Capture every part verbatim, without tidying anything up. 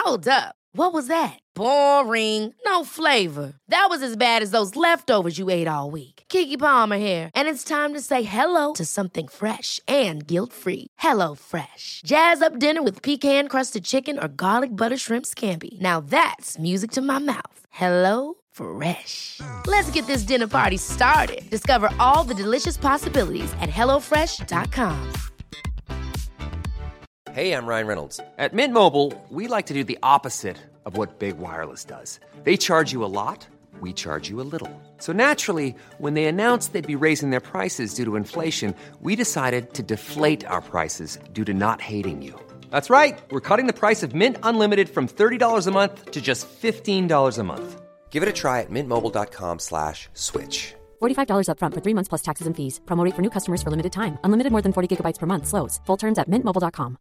Hold up. What was that? Boring. No flavor. That was as bad as those leftovers you ate all week. Keke Palmer here, and it's time to say hello to something fresh and guilt-free. Hello Fresh. Jazz up dinner with pecan-crusted chicken or garlic butter shrimp scampi. Now that's music to my mouth. Hello Fresh. Let's get this dinner party started. Discover all the delicious possibilities at hello fresh dot com. Hey, I'm Ryan Reynolds. At Mint Mobile, we like to do the opposite of what Big Wireless does. They charge you a lot, we charge you a little. So naturally, when they announced they'd be raising their prices due to inflation, we decided to deflate our prices due to not hating you. That's right. We're cutting the price of Mint Unlimited from thirty dollars a month to just fifteen dollars a month. Give it a try at mintmobile.com slash switch. forty-five dollars up front for three months plus taxes and fees. Promo rate for new customers for limited time. Unlimited more than forty gigabytes per month. Slows full terms at mint mobile dot com.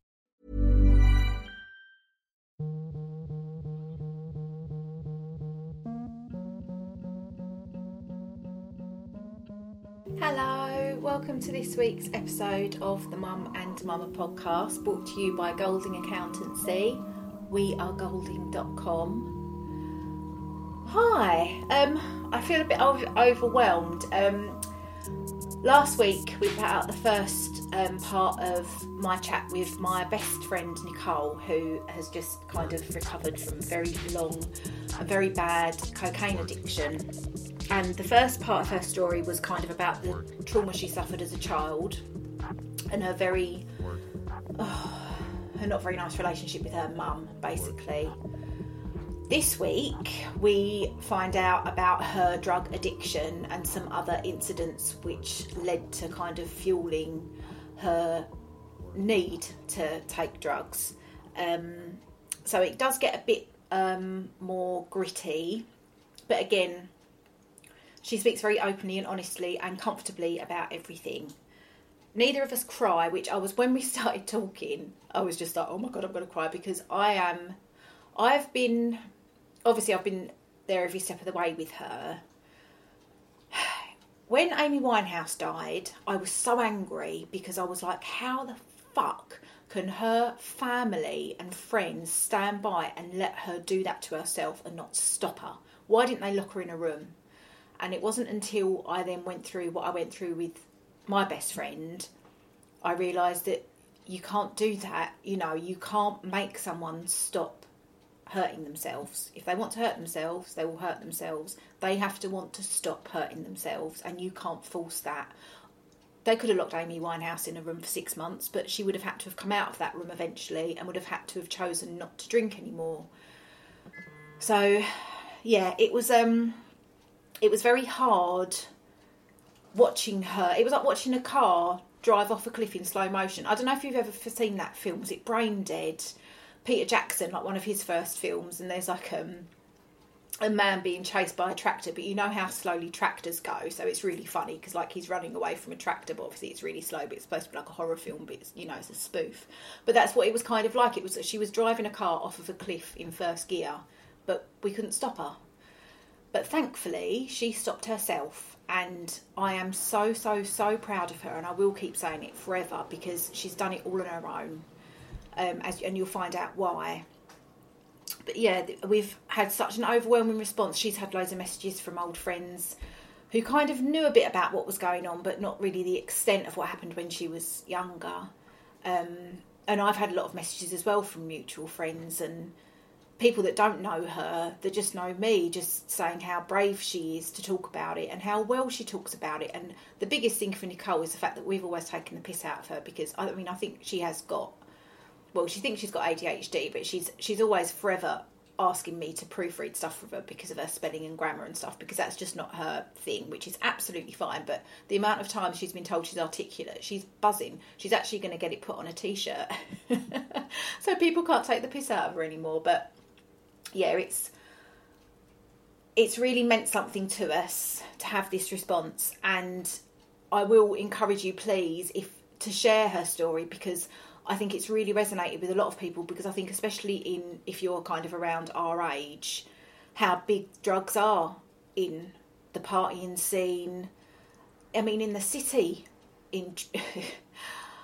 Hello, welcome to this week's episode of the Mum and Mama podcast, brought to you by Golding Accountancy. We are golding dot com. Hi, um, I feel a bit over- overwhelmed. Um, last week we put out the first um, part of my chat with my best friend Nicole, who has just kind of recovered from very long and very bad cocaine addiction. And the first part of her story was kind of about the trauma she suffered as a child and her very, oh, her not very nice relationship with her mum, basically. This week, we find out about her drug addiction and some other incidents which led to kind of fueling her need to take drugs. Um, so it does get a bit um, more gritty, but again, she speaks very openly and honestly and comfortably about everything. Neither of us cry, which I was, when we started talking, I was just like, oh my God, I'm going to cry, because I am, I've been, obviously I've been there every step of the way with her. When Amy Winehouse died, I was so angry because I was like, how the fuck can her family and friends stand by and let her do that to herself and not stop her? Why didn't they lock her in a room? And it wasn't until I then went through what I went through with my best friend, I realised that you can't do that. You know, you can't make someone stop hurting themselves. If they want to hurt themselves, they will hurt themselves. They have to want to stop hurting themselves, and you can't force that. They could have locked Amy Winehouse in a room for six months, but she would have had to have come out of that room eventually and would have had to have chosen not to drink anymore. So, yeah, it was... um. It was very hard watching her. It was like watching a car drive off a cliff in slow motion. I don't know if you've ever seen that film. Was it Brain Dead? Peter Jackson, like one of his first films. And there's like um, a man being chased by a tractor. But you know how slowly tractors go. So it's really funny because like he's running away from a tractor. But obviously it's really slow. But it's supposed to be like a horror film. But it's, you know, it's a spoof. But that's what it was kind of like. It was that she was driving a car off of a cliff in first gear. But we couldn't stop her. But thankfully, she stopped herself, and I am so, so, so proud of her, and I will keep saying it forever, because she's done it all on her own, um, as, and you'll find out why. But yeah, we've had such an overwhelming response. She's had loads of messages from old friends who kind of knew a bit about what was going on, but not really the extent of what happened when she was younger. Um, and I've had a lot of messages as well from mutual friends and people that don't know her, that just know me, just saying how brave she is to talk about it and how well she talks about it. And the biggest thing for Nicole is the fact that we've always taken the piss out of her, because I mean I think she has got, well, she thinks she's got A D H D, but she's she's always forever asking me to proofread stuff for her because of her spelling and grammar and stuff, because that's just not her thing, which is absolutely fine. But the amount of times she's been told she's articulate, she's buzzing. She's actually going to get it put on a t-shirt so people can't take the piss out of her anymore. But yeah, it's it's really meant something to us to have this response, and I will encourage you, please, if to share her story, because I think it's really resonated with a lot of people, because I think especially in if you're kind of around our age, how big drugs are in the partying scene. I mean, in the city, in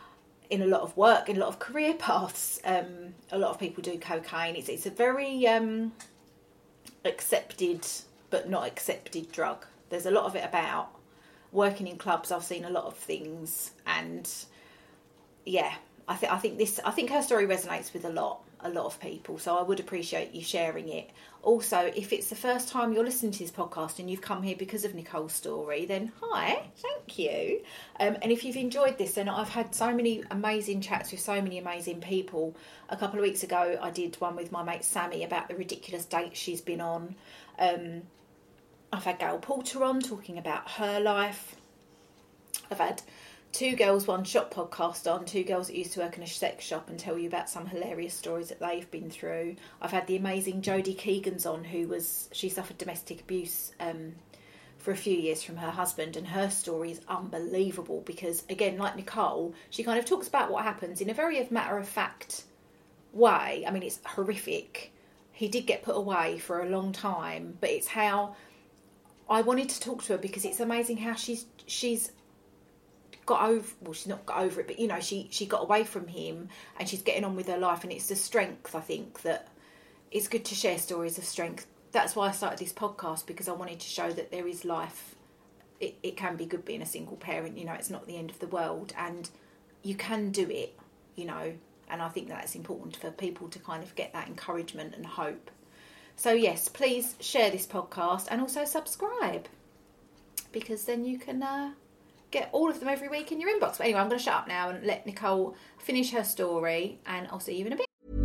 in a lot of work, in a lot of career paths. Um, a lot of people do cocaine. It's it's a very um, accepted but not accepted drug. There's a lot of it about. Working in clubs, I've seen a lot of things, and yeah, I think I think this I think her story resonates with a lot a lot of people. So I would appreciate you sharing it. Also, if it's the first time you're listening to this podcast and you've come here because of Nicole's story, then hi, thank you. Um, and if you've enjoyed this, then I've had so many amazing chats with so many amazing people. A couple of weeks ago, I did one with my mate Sammy about the ridiculous dates she's been on. Um, I've had Gail Porter on talking about her life. I've had Two Girls One Shop podcast on, two girls that used to work in a sex shop and tell you about some hilarious stories that they've been through. I've had the amazing Jodie Keegans on, who was, she suffered domestic abuse um, for a few years from her husband, and her story is unbelievable because, again, like Nicole, she kind of talks about what happens in a very matter-of-fact way. I mean, it's horrific. He did get put away for a long time, but it's how... I wanted to talk to her because it's amazing how she's she's got over, well, she's not got over it, but, you know, she, she got away from him and she's getting on with her life, and it's the strength, I think, that it's good to share stories of strength. That's why I started this podcast, because I wanted to show that there is life. It, it can be good being a single parent, you know, it's not the end of the world, and you can do it, you know, and I think that's important for people to kind of get that encouragement and hope. So yes, please share this podcast and also subscribe, because then you can uh, get all of them every week in your inbox. But anyway, I'm going to shut up now and let Nicole finish her story, and I'll see you in a bit.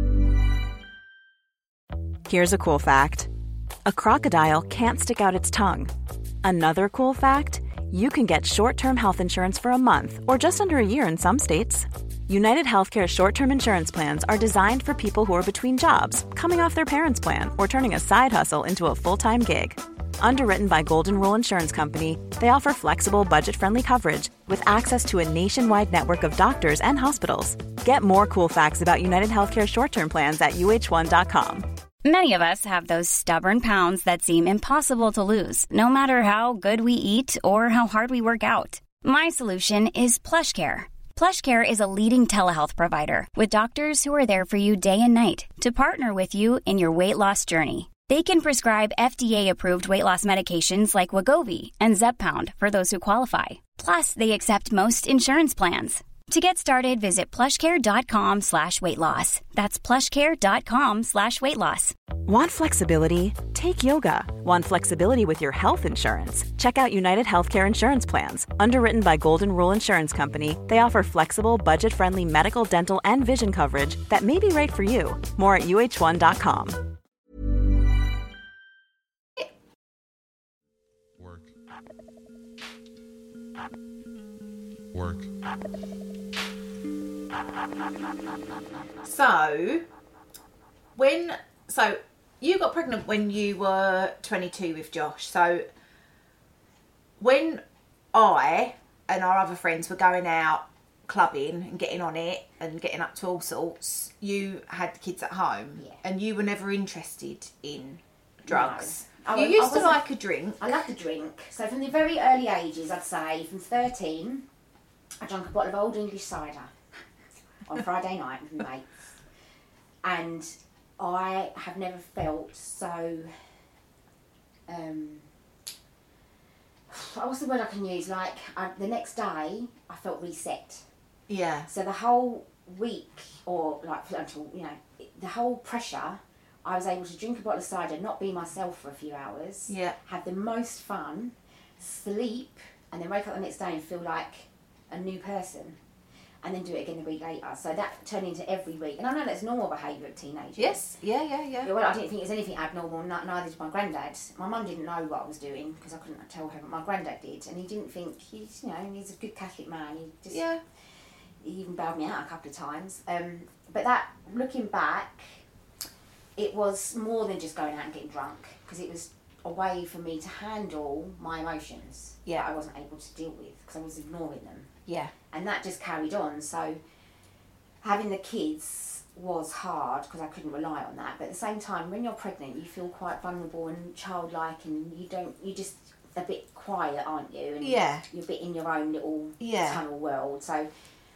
Here's a cool fact. A crocodile can't stick out its tongue. Another cool fact, you can get short-term health insurance for a month or just under a year in some states. United Healthcare short-term insurance plans are designed for people who are between jobs, coming off their parents' plan, or turning a side hustle into a full-time gig. Underwritten by Golden Rule Insurance Company, they offer flexible, budget-friendly coverage with access to a nationwide network of doctors and hospitals. Get more cool facts about United Healthcare short-term plans at U H one dot com. Many of us have those stubborn pounds that seem impossible to lose, no matter how good we eat or how hard we work out. My solution is PlushCare. PlushCare is a leading telehealth provider with doctors who are there for you day and night to partner with you in your weight loss journey. They can prescribe F D A-approved weight loss medications like Wegovy and Zepbound for those who qualify. Plus, they accept most insurance plans. To get started, visit plushcare.com slash weight loss. That's plushcare.com slash weight loss. Want flexibility? Take yoga. Want flexibility with your health insurance? Check out United Healthcare Insurance Plans. Underwritten by Golden Rule Insurance Company, they offer flexible, budget-friendly medical, dental, and vision coverage that may be right for you. More at U H one dot com. Work. Work. So, when, so you got pregnant when you were twenty-two with Josh. So, when I and our other friends were going out clubbing and getting on it and getting up to all sorts, you had the kids at home, Yeah. and you were never interested in drugs. No. I You was- used I to wasn't- like a drink. I like a drink. So from the very early ages, I'd say from thirteen, I drank a bottle of old English cider on Friday night with my mates. And I have never felt so... Um, what's the word I can use? Like, I, the next day, I felt reset. Yeah. So the whole week, or like until, you know, the whole pressure, I was able to drink a bottle of cider, not be myself for a few hours, Yeah. have the most fun, sleep, and then wake up the next day and feel like a new person, and then do it again the week later. So that turned into every week. And I know that's normal behaviour of teenagers. Yes. Yeah, yeah, yeah. Yeah, well, I didn't think there's anything abnormal, n- neither did my granddad. My mum didn't know what I was doing because I couldn't tell her, but my granddad did. And he didn't think, he's, you know, he's a good Catholic man. He just, Yeah. he even bailed me out a couple of times. Um, but that, looking back, it was more than just going out and getting drunk, because it was a way for me to handle my emotions Yeah. that I wasn't able to deal with because I was ignoring them. Yeah. And that just carried on. So having the kids was hard because I couldn't rely on that. But at the same time, when you're pregnant, you feel quite vulnerable and childlike, and you don't, you just a bit quiet, aren't you? And Yeah. you're a bit in your own little Yeah. tunnel world. So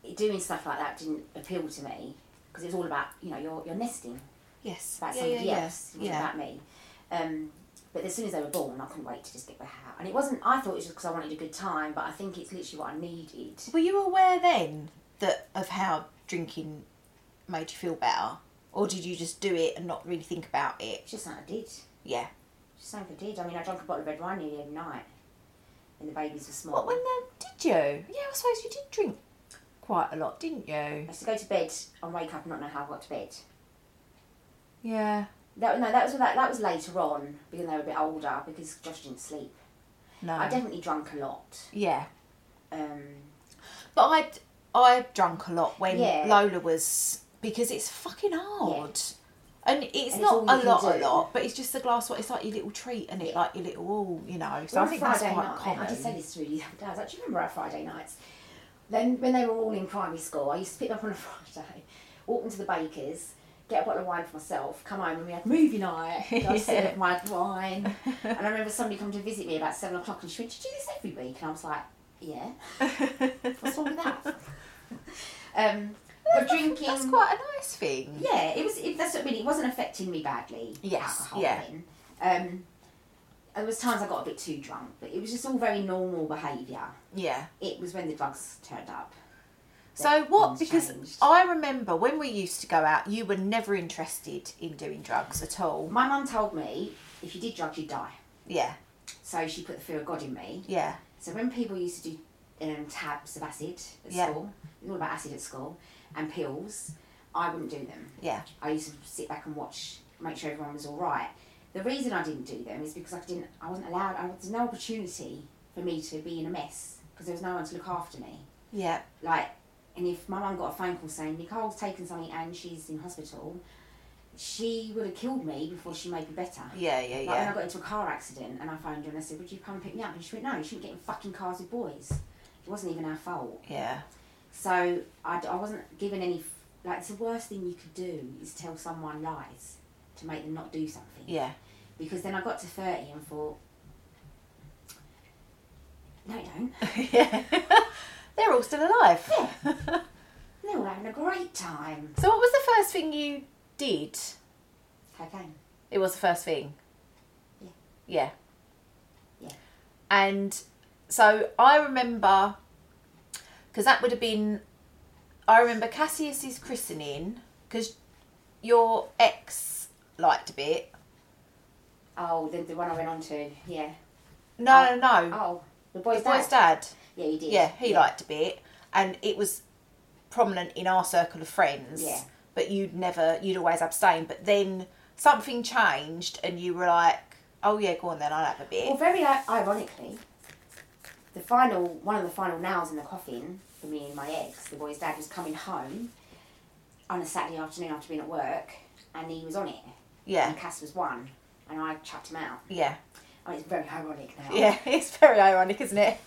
doing stuff like that didn't appeal to me because it was all about, you know, you're, you're nesting. Yes. It's about yeah, somebody yeah, else. It yeah. wasn't yeah. about me. Um, but as soon as they were born, I couldn't wait to just get back out. And it wasn't, I thought it was just because I wanted a good time, but I think it's literally what I needed. Were you aware then that of how drinking made you feel better? Or did you just do it and not really think about it? It's just something I did. Yeah. Just something I did. I mean, I drank a bottle of red wine nearly every night when the babies were small. What, when the, did you? Yeah, I suppose you did drink quite a lot, didn't you? I used to go to bed and wake up and not know how I got to bed. Yeah. That, no, that was that, that was later on, because they were a bit older, because Josh didn't sleep. No. I definitely drank a lot. Yeah. Um, But I I drunk a lot when Yeah. Lola was, because it's fucking hard. And it's And it's not all you a can lot, do. a lot, but it's just a glass of, it's like your little treat, and it like your little, all, you know. So I on think Friday that's quite night, common. I just said this to you the other day. I was like, do you remember our Friday nights? Then when they were all in primary school, I used to pick them up on a Friday, walk them to the baker's, get a bottle of wine for myself, come home and we had movie night. I Yeah. served my wine. And I remember somebody come to visit me about seven o'clock and she went, "Do you do this every week?" And I was like, "Yeah." What's wrong with that? Um, but drinking... That's quite a nice thing. Yeah, it was. It, that's what I mean. It wasn't affecting me badly. Yes, Alcohol yeah. then. Um, there was times I got a bit too drunk, but it was just all very normal behaviour. Yeah. It was when the drugs turned up. So that what, things because changed. I remember when we used to go out, you were never interested in doing drugs at all. My mum told me if you did drugs, you'd die. Yeah. So she put the fear of God in me. Yeah. So when people used to do um, tabs of acid at Yeah. school, it was all about acid at school, and pills, I wouldn't do them. Yeah. I used to sit back and watch, make sure everyone was all right. The reason I didn't do them is because I didn't, I wasn't allowed. I, there was no opportunity for me to be in a mess because there was no one to look after me. Yeah. Like, and if my mum got a phone call saying Nicole's taken something and she's in hospital, she would have killed me before she made me better. Yeah, yeah, Like yeah. when I got into a car accident and I phoned her and I said, "Would you come and pick me up?" And she went, "No, you shouldn't get in fucking cars with boys. It wasn't even our fault." Yeah. So I, I wasn't given any, like, it's the worst thing you could do is tell someone lies to make them not do something. Yeah. Because then I got to thirty and thought, no, you don't. Yeah. They're all still alive. Yeah. They're all having a great time. So what was the first thing you did? Cocaine. It was the first thing? Yeah. Yeah. Yeah. And so I remember, because that would have been, I remember Cassius's christening, because your ex liked a bit. Oh, the, the one I went on to, yeah. No, Oh. no, no. Oh, the boy's the boy's dad. dad. Yeah, he did. Yeah, he liked a bit. And it was prominent in our circle of friends. Yeah. But you'd never, you'd always abstain. But then something changed and you were like, oh yeah, go on then, I'll have a bit. Well, very i- ironically, the final, one of the final nails in the coffin for me and my ex, the boy's dad, was coming home on a Saturday afternoon after being at work, and he was on it. Yeah. And Cass was one, and I chucked him out. Yeah. I mean, it's very ironic now. Yeah, it's very ironic, isn't it?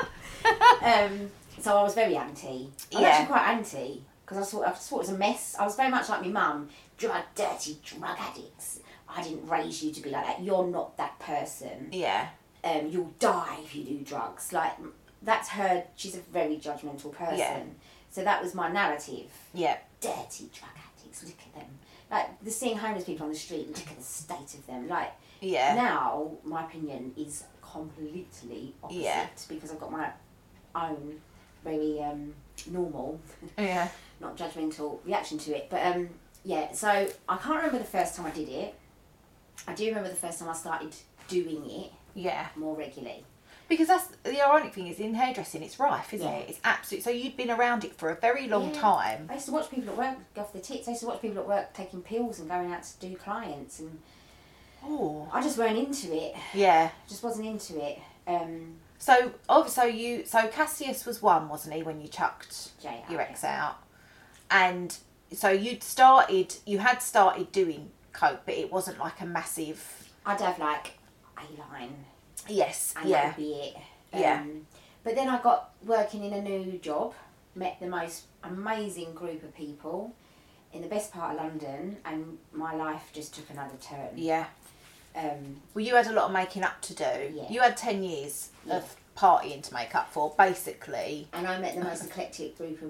Um, so I was very anti. I was Yeah. actually quite anti, because I thought, I thought it was a mess. I was very much like my mum, drug, dirty drug addicts. I didn't raise you to be like that. You're not that person. Yeah. Um, you'll die if you do drugs. Like, that's her, she's a very judgmental person. Yeah. So that was my narrative. Yeah. Dirty drug addicts, look at them. Like, the seeing homeless people on the street, look at the state of them. Like, Yeah. now, my opinion is completely opposite. Yeah. Because I've got my own very um, normal, Yeah. not judgmental reaction to it. But, um, yeah, so I can't remember the first time I did it. I do remember the first time I started doing it Yeah. more regularly. Because that's the ironic thing is in hairdressing, it's rife, isn't Yeah. it? It's absolute. So you'd been around it for a very long Yeah. time. I used to watch people at work go off the tits. I used to watch people at work taking pills and going out to do clients, and Oh. I just weren't into it. Yeah. Just wasn't into it. Um, So, oh, so you, so Cassius was one, wasn't he, when you chucked Jay out, your ex yeah. out, and so you'd started, you had started doing coke, but it wasn't like a massive. I'd have like a line, Yes. and Yeah. that would be it. Um, Yeah. But then I got working in a new job, met the most amazing group of people in the best part of London, and my life just took another turn. Yeah. Um, Well, you had a lot of making up to do. Yeah. You had ten years Yeah. of partying to make up for, basically. and I met the most eclectic group of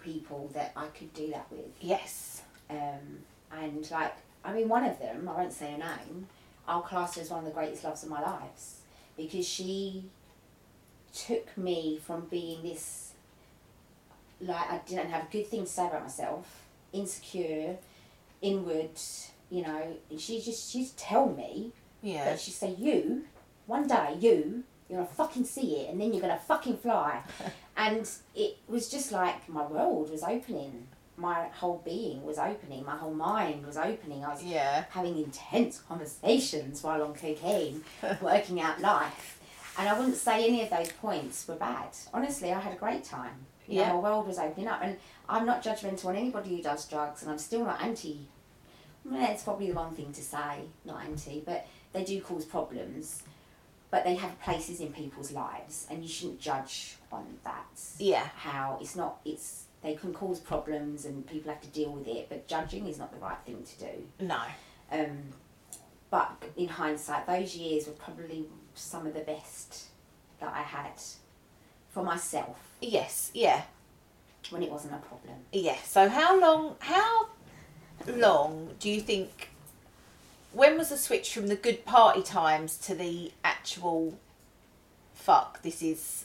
people that I could do that with. Yes. Um, and like, I mean, one of them, I won't say her name, I'll class her as one of the greatest loves of my lives, because she took me from being this, like, I didn't have a good thing to say about myself, insecure, inward, you know, and she just, she'd tell me, yeah. but she'd say, you, one day, you, you're going to fucking see it, and then you're going to fucking fly. And it was just like my world was opening. My whole being was opening. My whole mind was opening. I was yeah. having intense conversations while on cocaine, working out life. And I wouldn't say any of those points were bad. Honestly, I had a great time. You yeah. know, my world was opening up. And I'm not judgmental on anybody who does drugs, and I'm still not anti. Well, that's probably the wrong thing to say, not anti, but they do cause problems. But they have places in people's lives, and you shouldn't judge on that. Yeah. How it's not, it's, they can cause problems and people have to deal with it, but judging is not the right thing to do. No. Um, but in hindsight, those years were probably some of the best that I had for myself. Yes, yeah. When it wasn't a problem. Yeah. So how long, how long do you think, when was the switch from the good party times to the actual, fuck, this is...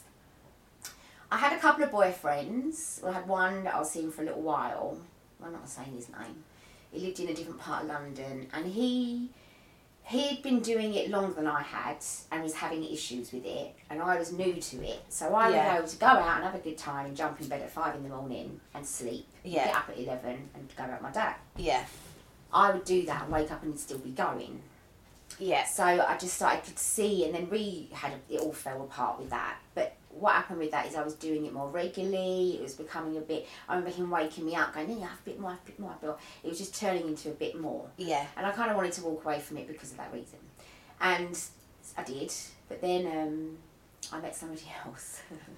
I had a couple of boyfriends. Well, I had one that I was seeing for a little while. I'm not saying his name. He lived in a different part of London, and he he'd been doing it longer than I had and was having issues with it, and I was new to it. So I Yeah. would go to go out and have a good time and jump in bed at five in the morning and sleep. Yeah. Get up at eleven and go out with my dad. Yeah. I would do that and wake up and still be going. Yeah. So I just started to see, and then we had a, it all fell apart with that. But what happened with that is I was doing it more regularly. It was becoming a bit. I remember him waking me up, going, "Yeah, have a bit more, have a bit more." a bit more." It was just turning into a bit more. Yeah. And I kind of wanted to walk away from it because of that reason, and I did. But then um, I met somebody else.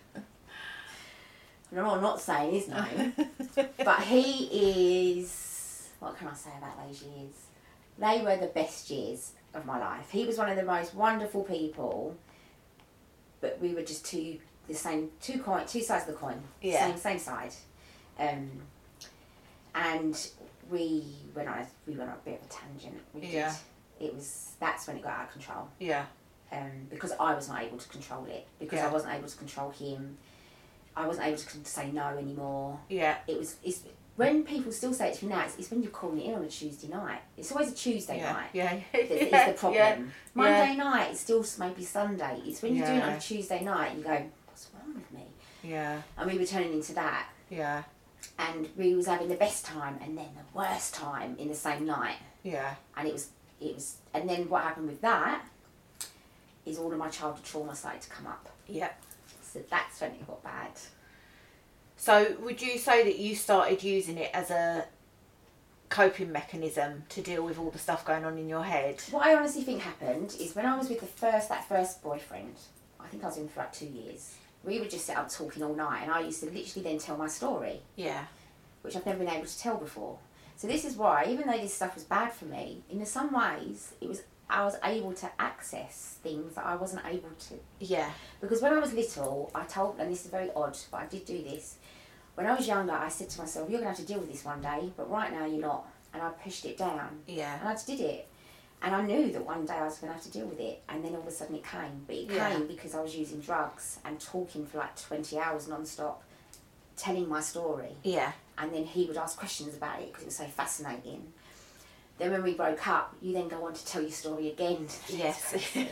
And I'm not saying his name, but he is. What can I say about those years? They were the best years of my life. He was one of the most wonderful people, but we were just two the same two coin two sides of the coin. Yeah. Same same side. Um and we went on a, we went on a bit of a tangent. We Yeah. did. It was that's when it got out of control. Yeah. Um because I was not able to control it. Because Yeah. I wasn't able to control him. I wasn't able to con- say no anymore. Yeah. It was it's when people still say it to me now, it's, it's when you're calling it in on a Tuesday night. It's always a Tuesday Yeah. night. Yeah. That is Yeah. the problem. Yeah. Monday Yeah. night, it's still maybe Sunday. It's when you're doing it on Yeah. a Tuesday night, you go, what's wrong with me? Yeah. And we were turning into that. Yeah. And we was having the best time and then the worst time in the same night. Yeah. And it was, it was, and then what happened with that is all of my childhood trauma started to come up. Yeah. So that's when it got bad. So would you say that you started using it as a coping mechanism to deal with all the stuff going on in your head? What I honestly think happened is when I was with the first, that first boyfriend, I think I was in for like two years, we would just sit up talking all night, and I used to literally then tell my story. Yeah. Which I've never been able to tell before. So this is why, even though this stuff was bad for me, in some ways, it was I was able to access things that I wasn't able to. Yeah. Because when I was little, I told, and this is very odd, but I did do this. When I was younger, I said to myself, you're going to have to deal with this one day, but right now you're not. And I pushed it down. Yeah. And I just did it. And I knew that one day I was going to have to deal with it. And then all of a sudden it came. But it Yeah. came because I was using drugs and talking for like twenty hours non-stop, telling my story. Yeah. And then he would ask questions about it because it was so fascinating. Then when we broke up, you then go on to tell your story again. Yes.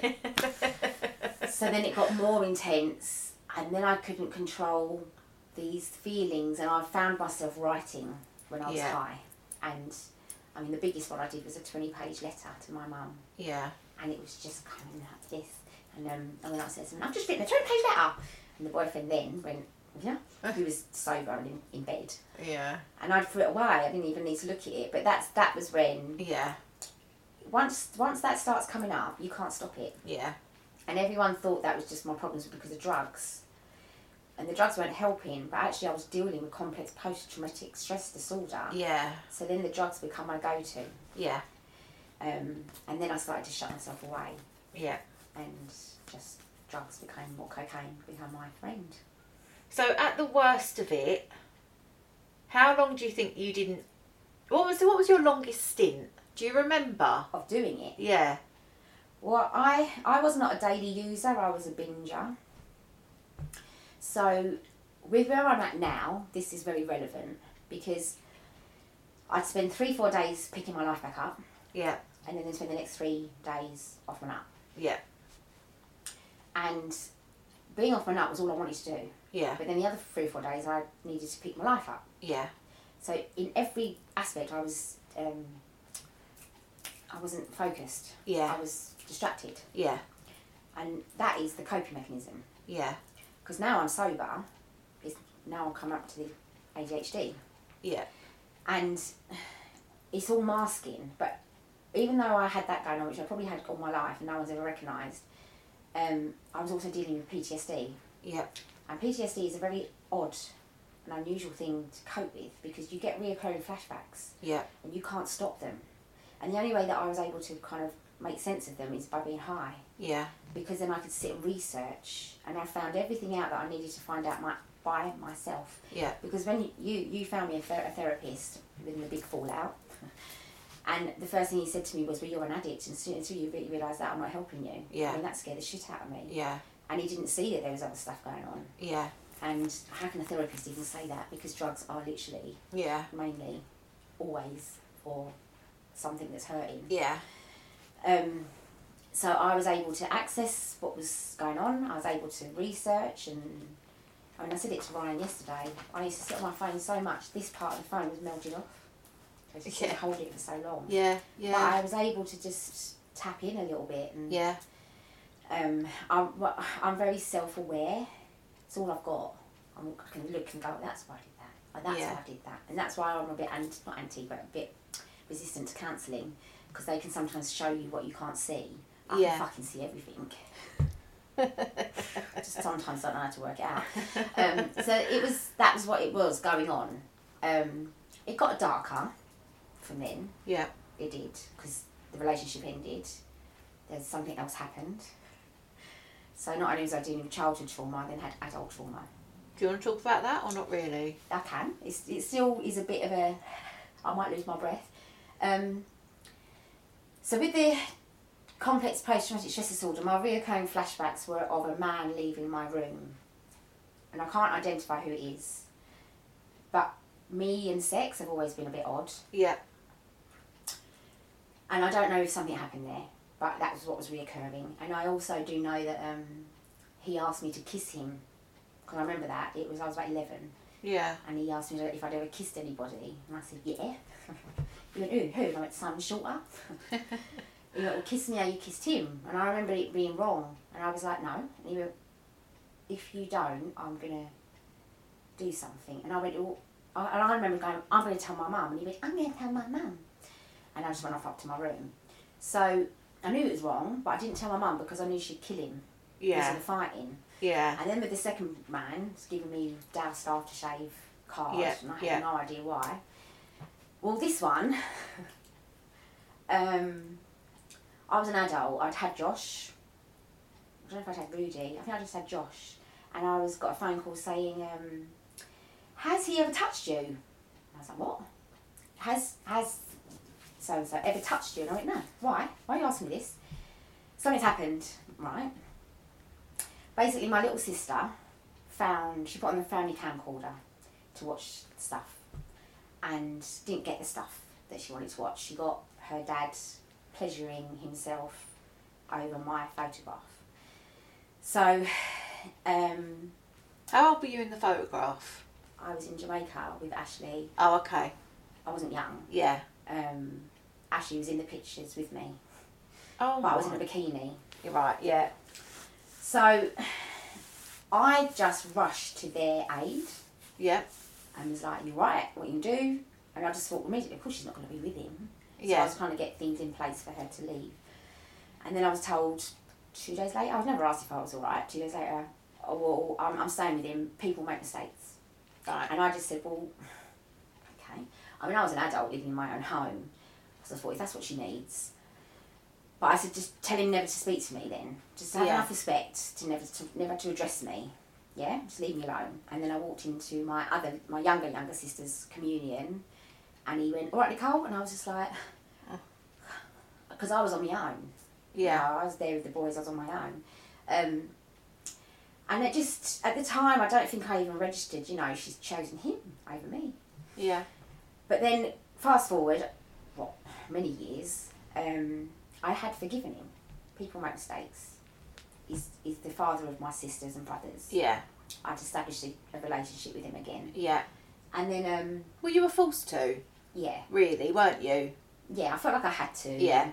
So then it got more intense, and then I couldn't control these feelings, and I found myself writing when I was Yeah. high. And I mean, the biggest one I did was a twenty-page letter to my mum, Yeah. and it was just coming like this. And um, I went upstairs and I've just written a twenty-page letter. And the boyfriend then went, yeah, he was sober and in, in bed. Yeah. And I threw it away. I didn't even need to look at it. But that's that was when Yeah. once once that starts coming up, you can't stop it. Yeah. And everyone thought that was just my problems because of drugs. And the drugs weren't helping, but actually I was dealing with complex post-traumatic stress disorder. Yeah. So then the drugs become my go-to. Yeah. Um, and then I started to shut myself away. Yeah. And just drugs became, more cocaine became my friend. So at the worst of it, How long do you think you didn't... What was what was your longest stint? Do you remember? Of doing it? Yeah. Well, I, I was not a daily user, I was a binger. So, with where I'm at now, this is very relevant because I'd spend three, four days picking my life back up. Yeah. And then spend the next three days off my nut. Yeah. And being off my nut was all I wanted to do. Yeah. But then the other three or four days I needed to pick my life up. Yeah. So in every aspect I was, um, I wasn't focused. Yeah. I was distracted. Yeah. And that is the coping mechanism. Yeah. Because now I'm sober, it's now I'm coming up to the A D H D. Yeah. And it's all masking, but even though I had that going on, which I probably had all my life and no one's ever recognised, um, I was also dealing with P T S D. Yeah. And P T S D is a very odd and unusual thing to cope with because you get reoccurring flashbacks. Yeah. And you can't stop them. And the only way that I was able to kind of make sense of them is by being high. Yeah. Because then I could sit and research, and I found everything out that I needed to find out my, by myself. Yeah. Because when you, you, you found me a, ther- a therapist within the big fallout, and the first thing he said to me was, well, you're an addict, and until so you re- realise that I'm not helping you. Yeah. I mean, that scared the shit out of me. Yeah. And he didn't see that there was other stuff going on. Yeah. And how can a therapist even say that? Because drugs are literally, Yeah. mainly, always for something that's hurting. Yeah. Um, so I was able to access what was going on. I was able to research, and I mean, I said it to Ryan yesterday. I used to sit on my phone so much, this part of the phone was melted off. I used to sit and hold it for so long. Yeah. Yeah. But I was able to just tap in a little bit. And, yeah. Um, I'm, well, I'm very self-aware. It's all I've got. I'm, I can look and go, that's why I did that. Like, that's Yeah. why I did that. And that's why I'm a bit, anti, not anti, but a bit resistant to counselling. Because they can sometimes show you what you can't see. I Yeah. can fucking see everything. I just sometimes don't know how to work it out. Um, so it was, that was what it was going on. Um, it got darker from then. Yeah. It did, because the relationship ended. There's something else happened. So not only was I dealing with childhood trauma, I then had adult trauma. Do you want to talk about that or not really? I can. It's, it still is a bit of a... I might lose my breath. Um, so with the complex post-traumatic stress disorder, my reoccurring flashbacks were of a man leaving my room. And I can't identify who it is. But me and sex have always been a bit odd. Yeah. And I don't know if something happened there, but that was what was reoccurring. And I also do know that um, he asked me to kiss him, because I remember that. It was I was about eleven. Yeah. And he asked me if I'd ever kissed anybody. And I said, yeah. He went, who? Who? And I went, Simon Shorter. He went, well, kiss me how you kissed him. And I remember it being wrong. And I was like, no. And he went, if you don't, I'm going to do something. And I went, well, I, and I remember going, I'm going to tell my mum. And he went, I'm going to tell my mum. And I just went off up to my room. So I knew it was wrong, but I didn't tell my mum because I knew she'd kill him. Yeah. Because of the fighting. Yeah. And then with the second man, was giving me doused aftershave card, Yeah, and I had yeah. no idea why. Well, this one, um, I was an adult. I'd had Josh. I don't know if I'd had Rudy. I think I just had Josh. And I was got a phone call saying, um, has he ever touched you? And I was like, what? Has, has so-and-so ever touched you? And I went, no. Why? Why are you asking me this? Something's happened, right? Basically, my little sister found, she put on the family camcorder to watch stuff and didn't get the stuff that she wanted to watch. She got her dad pleasuring himself over my photograph. So, um... How old were you in the photograph? I was in Jamaica with Ashley. Oh, okay. I wasn't young. Yeah. Um, Ashley was in the pictures with me. Oh, but I was in a bikini. You're right, yeah. So, I just rushed to their aid. Yeah. And was like, you're right, what you can do. And I just thought, immediately, of course she's not going to be with him. So Yeah. I was trying to get things in place for her to leave. And then I was told two days later, I was never asked if I was all right, two days later, oh, well, I'm, I'm staying with him, people make mistakes. Right. And I just said, well, okay. I mean, I was an adult living in my own home. So I thought, if that's what she needs. But I said, just tell him never to speak to me then. Just have Yeah. enough respect to never to never to address me. Yeah, just leave me alone. And then I walked into my other, my younger, younger sister's communion, and he went, all right, Nicole? And I was just like, because I was on my own. Yeah. You know, I was there with the boys, I was on my own. Um, and it just, at the time, I don't think I even registered, you know, she's chosen him over me. Yeah. But then, fast forward, what, many years, um, I had forgiven him. People make mistakes. He's, he's the father of my sisters and brothers. Yeah. I'd established a, a relationship with him again. Yeah. And then, um... well, you were forced to. Yeah. Really, weren't you? Yeah, I felt like I had to. Yeah.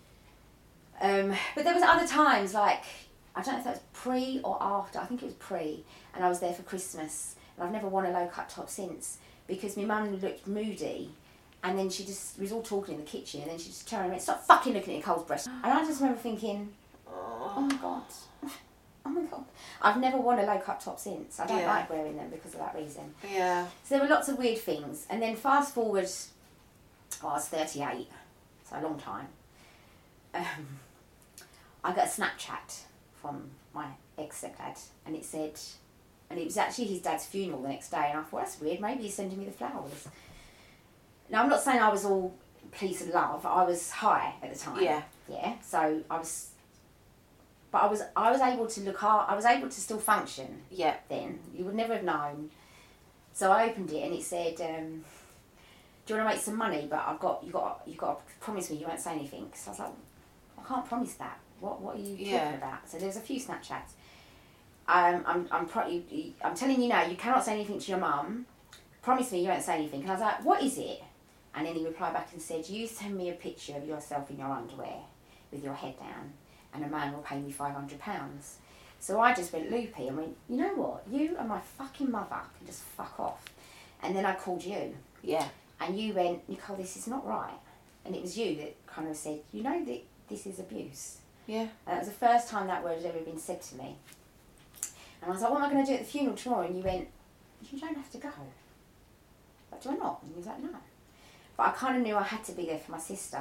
Um, but there was other times, like, I don't know if that was pre or after, I think it was pre, and I was there for Christmas, and I've never worn a low-cut top since, because my mum looked moody, and then she just, we was all talking in the kitchen, and then she just turned around and went, stop fucking looking at Nicole's breast. And I just remember thinking, oh my God, oh my God. I've never worn a low-cut top since. I don't Yeah. like wearing them because of that reason. Yeah. So there were lots of weird things, and then fast forward, oh, I was thirty-eight, so a long time. Um, I got a Snapchat from my ex-stepdad, and it said, and it was actually his dad's funeral the next day, and I thought, that's weird, maybe he's sending me the flowers. Now, I'm not saying I was all peace and love, I was high at the time. Yeah. Yeah, so I was, but I was I was able to look hard, I was able to still function. Yeah. Then. You would never have known. So I opened it, and it said, um, do you want to make some money, but I've got, you got, you got to promise me you won't say anything. So I was like, I can't promise that. What What are you Yeah. talking about? So there's a few Snapchats. Um, I'm I'm pro- you, you, I'm telling you now, you cannot say anything to your mum. Promise me you won't say anything. And I was like, what is it? And then he replied back and said, you send me a picture of yourself in your underwear with your head down, and a man will pay me five hundred pounds. So I just went loopy and went, you know what? You and my fucking mother can just fuck off. And then I called you. Yeah. And you went, Nicole, this is not right. And it was you that kind of said, you know that this is abuse. Yeah. And that was the first time that word had ever been said to me. And I was like, what am I going to do at the funeral tomorrow? And you went, you don't have to go. Like, do I not? And he was like, no. But I kind of knew I had to be there for my sister.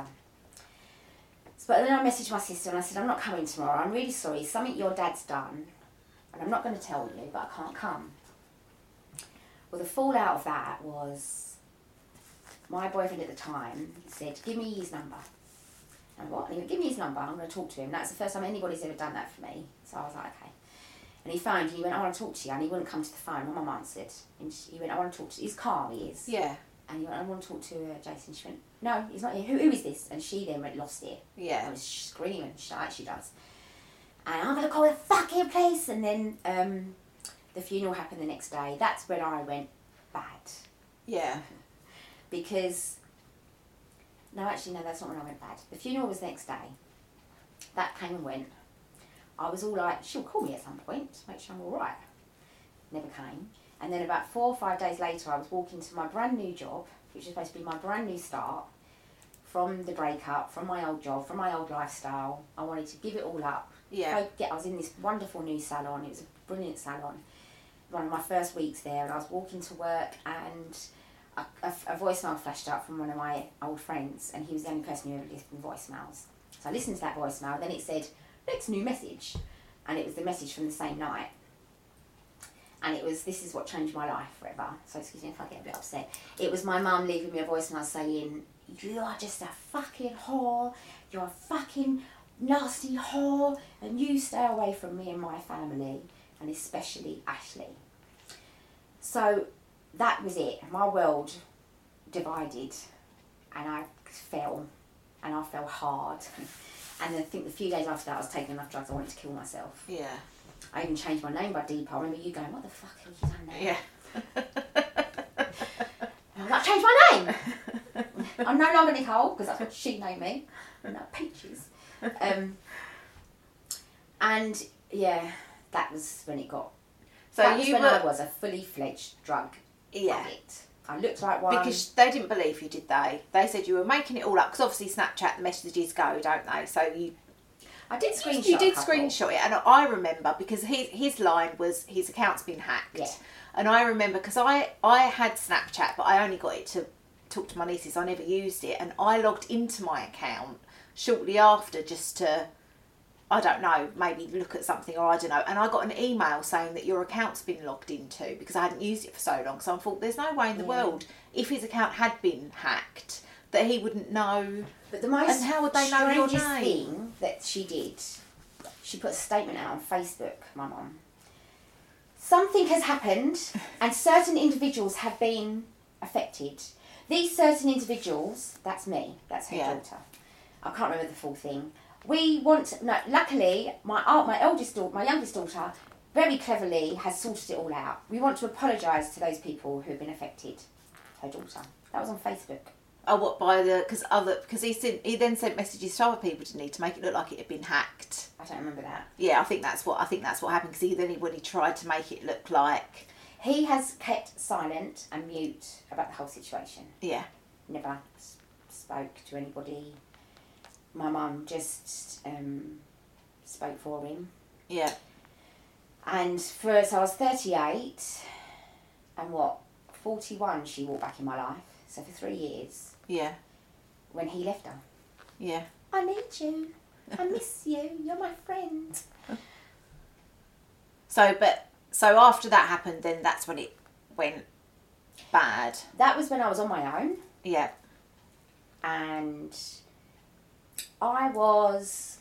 So, but then I messaged my sister and I said, I'm not coming tomorrow. I'm really sorry. Something your dad's done. And I'm not going to tell you, but I can't come. Well, the fallout of that was my boyfriend at the time said, give me his number. And what? And he went, give me his number, I'm going to talk to him. That's the first time anybody's ever done that for me. So I was like, okay. And he phoned and he went, I want to talk to you. And he wouldn't come to the phone. My mum answered. And she, he went, I want to talk to you. He's calm, he is. Yeah. And he went, I want to talk to uh, Jason. She went, no, he's not here. Who, who is this? And she then went, lost it. Yeah. I was screaming, like she does. And I'm going to call the fucking police. And then um, the funeral happened the next day. That's when I went bad. Yeah. Because, no, actually, no, that's not when I went bad. The funeral was the next day. That came and went. I was all like, she'll call me at some point to make sure I'm all right. Never came. And then about four or five days later, I was walking to my brand new job, which is supposed to be my brand new start, from the breakup, from my old job, from my old lifestyle. I wanted to give it all up. Yeah. I, get, I was in this wonderful new salon. It was a brilliant salon. One of my first weeks there, and I was walking to work, and a, a, a voicemail flashed up from one of my old friends, and he was the only person who ever listened to voicemails. So I listened to that voicemail, then it said, next new message. And it was the message from the same night. And it was, this is what changed my life forever. So excuse me if I get a bit upset. It was my mum leaving me a voicemail saying, you are just a fucking whore. You're a fucking nasty whore. And you stay away from me and my family. And especially Ashley. So that was it. My world divided. And I fell. And I fell hard. And I think the few days after that I was taking enough drugs I wanted to kill myself. Yeah. I even changed my name by Deepa. I remember you going, what the fuck have you done now? Yeah. And I'm like, change my name! I'm no longer Nicole, because that's what she named me. And that Peaches. Um, and yeah, that was when it got... So that was you when were... I was a fully fledged drug Yeah. addict. I looked like one. Because they didn't believe you, did they? They said you were making it all up. Because obviously Snapchat, the messages go, don't they? So you... I did screenshot You did a couple. screenshot it, and I remember because his his line was his account's been hacked, Yeah. and I remember because I I had Snapchat, but I only got it to talk to my nieces. I never used it, and I logged into my account shortly after just to I don't know, maybe look at something, or I don't know. And I got an email saying that your account's been logged into, because I hadn't used it for so long. So I thought, there's no way in the Yeah. world, if his account had been hacked, that he wouldn't know. But the most and how would they know your strangest name? thing that she did, she put a statement out on Facebook, my mum. Something has happened and certain individuals have been affected. These certain individuals, that's me, that's her Yeah. daughter. I can't remember the full thing. We want, no, luckily, my uh, my eldest daughter, my youngest daughter, very cleverly has sorted it all out. We want to apologise to those people who have been affected. Her daughter. That was on Facebook. Oh, what, by the, because other, because he sent, he then sent messages to other people, didn't he, to make it look like it had been hacked. I don't remember that. Yeah, I think that's what, I think that's what happened, because he then, he, when he tried to make it look like. He has kept silent and mute about the whole situation. Yeah. Never s- spoke to anybody. My mum just um, spoke for him. Yeah. And for, so I was thirty-eight, and what, forty-one she walked back in my life. So for three years, Yeah. when he left her. Yeah. I need you. I miss you. You're my friend. So, but, so after that happened, then that's when it went bad. That was when I was on my own. Yeah. And I was...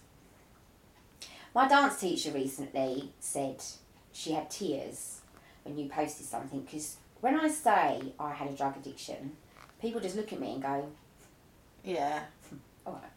My dance teacher recently said she had tears when you posted something, because when I say I had a drug addiction, people just look at me and go, Yeah. all right.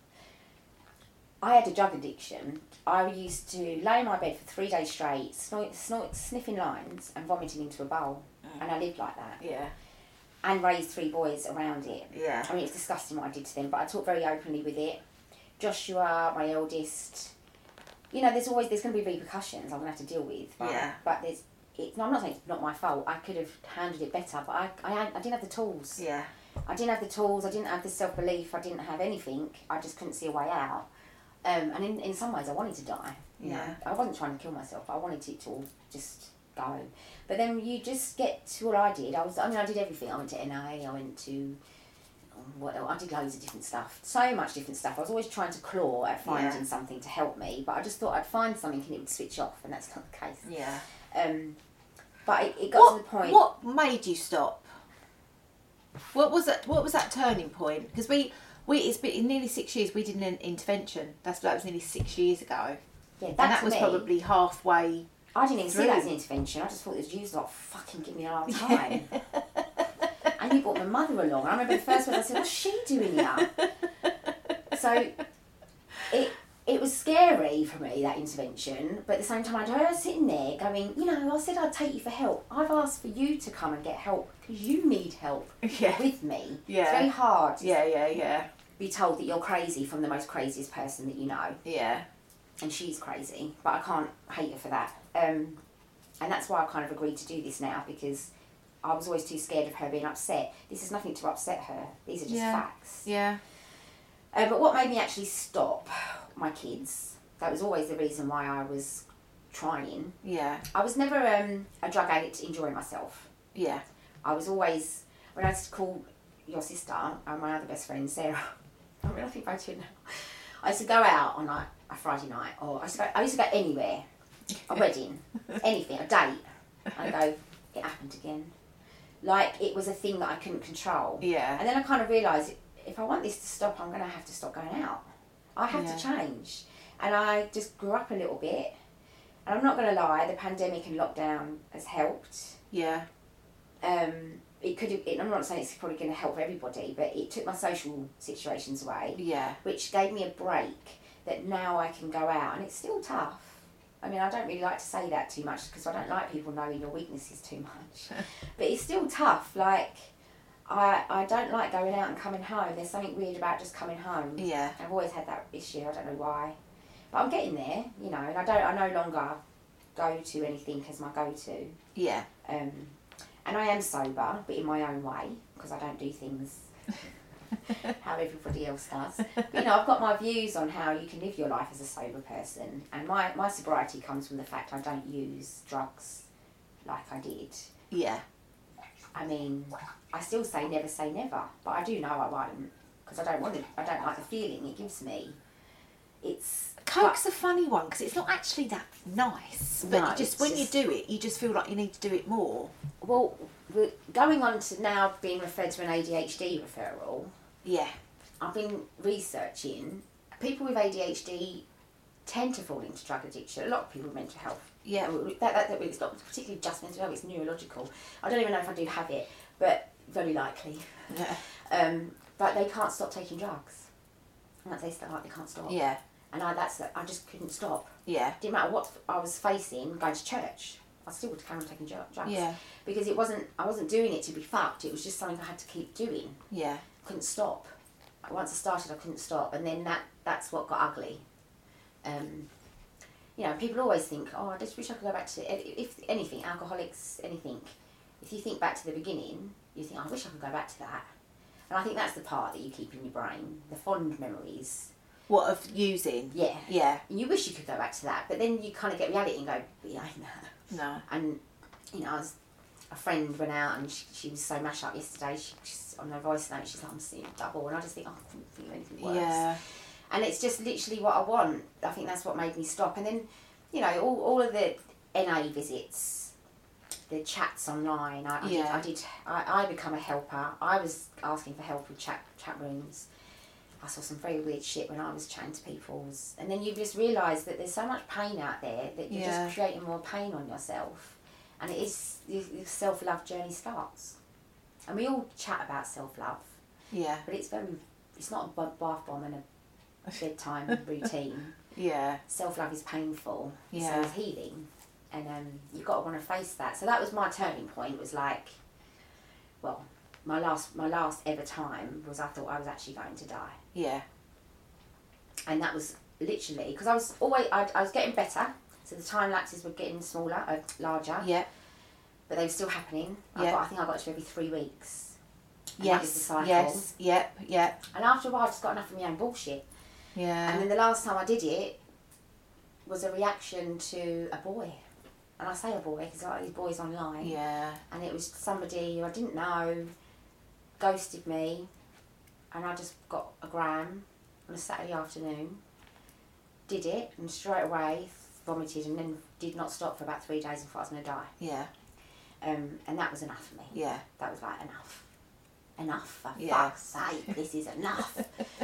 I had a drug addiction. I used to lay in my bed for three days straight, snort, snort, sniffing lines and vomiting into a bowl. Mm. And I lived like that. Yeah. And raised three boys around it. Yeah. I mean, it's disgusting what I did to them, but I talk very openly with it. Joshua, my eldest, you know, there's always, there's going to be repercussions I'm going to have to deal with. But, Yeah. But there's, it's, I'm not saying it's not my fault. I could have handled it better, but I, I, had, I didn't have the tools. Yeah. I didn't have the tools, I didn't have the self-belief, I didn't have anything. I just couldn't see a way out. Um, and in, in some ways I wanted to die. You Yeah. know? I wasn't trying to kill myself, I wanted it to all just go. But then you just get to what I did. I was, I mean, I did everything. I went to N A, I went to, what else? I did loads of different stuff. So much different stuff. I was always trying to claw at finding Yeah. something to help me, but I just thought I'd find something and it would switch off, and that's not the case. Yeah. Um, but it, it got What, to the point... what made you stop? What was it? What was that turning point? Because we, we it's been in nearly six years. We did an intervention. That's that was nearly six years ago, Yeah, and that that to was me- probably halfway. I didn't even see that as an through. intervention. I just thought it was used like, fucking give me a hard time. And you brought my mother along. I remember the first one I said, what's she doing here? So it it was scary for me, that intervention. But at the same time, I'd heard her sitting there going, you know, I said I'd take you for help. I've asked for you to come and get help because you need help Yeah. with me. Yeah. It's very hard to Yeah, yeah, yeah, be told that you're crazy from the most craziest person that you know. yeah, And she's crazy, but I can't hate her for that. Um, and that's why I kind of agreed to do this now, because I was always too scared of her being upset. This is nothing to upset her. These are just Yeah. facts. yeah, Uh, but what made me actually stop my kids, that was always the reason why I was trying. yeah, I was never um, a drug addict enjoying myself. yeah, I was always, when I used to call your sister and my other best friend, Sarah, I mean, I think I do now. I used to go out on like a Friday night, or I used to go, I used to go anywhere, a wedding, anything, a date. I go, it happened again. Like it was a thing that I couldn't control. Yeah. And then I kind of realised, if I want this to stop, I'm going to have to stop going out. I have Yeah. to change. And I just grew up a little bit. And I'm not going to lie, the pandemic and lockdown has helped. yeah, Um, it could have, it, I'm not saying it's probably going to help everybody, but it took my social situations away, yeah, which gave me a break that now I can go out, and it's still tough. I mean, I don't really like to say that too much because I don't like people knowing your weaknesses too much, but it's still tough. Like, I I don't like going out and coming home. There's something weird about just coming home. yeah, I've always had that issue. I don't know why, but I'm getting there, you know. And I don't. I no longer go to anything as my go-to. yeah, Um, and I am sober, but in my own way, because I don't do things how everybody else does. But, you know, I've got my views on how you can live your life as a sober person. And my, my sobriety comes from the fact I don't use drugs like I did. yeah, I mean, I still say never say never, but I do know I won't, because I don't want to, I don't like the feeling it gives me. It's... Coke's a funny one because it's not actually that nice, but No, you just it's when just- you do it, you just feel like you need to do it more. Well, we're going on to now being referred to an A D H D referral. Yeah. I've been researching. People with A D H D tend to fall into drug addiction. A lot of people with mental health. Yeah. That, that, that, it's not particularly just mental health, it's neurological. I don't even know if I do have it, but very likely. Yeah. Um, but they can't stop taking drugs. And that's they start like they can't stop. Yeah. And I that's I just couldn't stop. Yeah. Didn't matter what I was facing, going to church. I still would carry on taking dr- drugs. Yeah. Because it wasn't I wasn't doing it to be fucked. It was just something I had to keep doing. Yeah. Couldn't stop. Once I started, I couldn't stop, and then that that's what got ugly. Um, you know, people always think, oh, I just wish I could go back to if anything, alcoholics, anything. If you think back to the beginning, you think, oh, I wish I could go back to that. And I think that's the part that you keep in your brain, the fond memories. What of using? Yeah. Yeah. And you wish you could go back to that, but then you kind of get reality and go, but yeah, no. No. And, you know, I was, a friend went out and she, she was so mashed up yesterday. She, she's on her voice note, she's like, I'm seeing double. And I just think, oh, I couldn't think of anything worse. Yeah. And it's just literally what I want. I think that's what made me stop. And then, you know, all, all of the N A visits, the chats online. I, I Yeah. did. I did. I, I become a helper. I was asking for help with chat chat rooms. I saw some very weird shit when I was chatting to people. And then you just realise that there's so much pain out there that you're Yeah. just creating more pain on yourself. And it is your, your self love journey starts. And we all chat about self love, Yeah. but it's very. It's not a bu- bath bomb and a bedtime routine. Yeah. Self-love is painful, Yeah. so is healing, and um, you've got to want to face that. So that was my turning point. It was like, well, my last my last ever time was I thought I was actually going to die, Yeah. and that was literally because I was always I, I was getting better, so the time lapses were getting smaller, uh, larger, Yeah. but they were still happening. I, Yeah. got, I think I got to every three weeks. And that was the Yes. cycle. Yes. Yep. Yep. And after a while, I just got enough of my own bullshit. Yeah. And then the last time I did it was a reaction to a boy. And I say a boy because I like these boys online. Yeah. And it was somebody who I didn't know, ghosted me, and I just got a gram on a Saturday afternoon, did it, and straight away vomited and then did not stop for about three days and thought I was going to die. Yeah. Um, and that was enough for me. Yeah. That was like enough. Enough, for Yeah. fuck's sake, this is enough.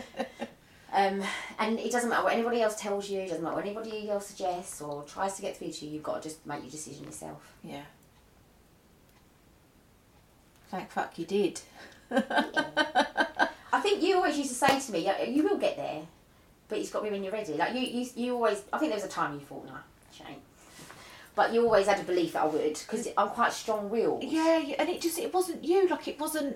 Um, and it doesn't matter what anybody else tells you, it doesn't matter what anybody else suggests or tries to get through to you, you've got to just make your decision yourself. Yeah. Thank fuck you did. I think you always used to say to me, "Yeah, you will get there, but it's got to be when you're ready." Like you, you, you always, I think there was a time you thought, no, shame. But you always had a belief that I would, because I'm quite strong-willed. Yeah, yeah, and it just, it wasn't you, like it wasn't,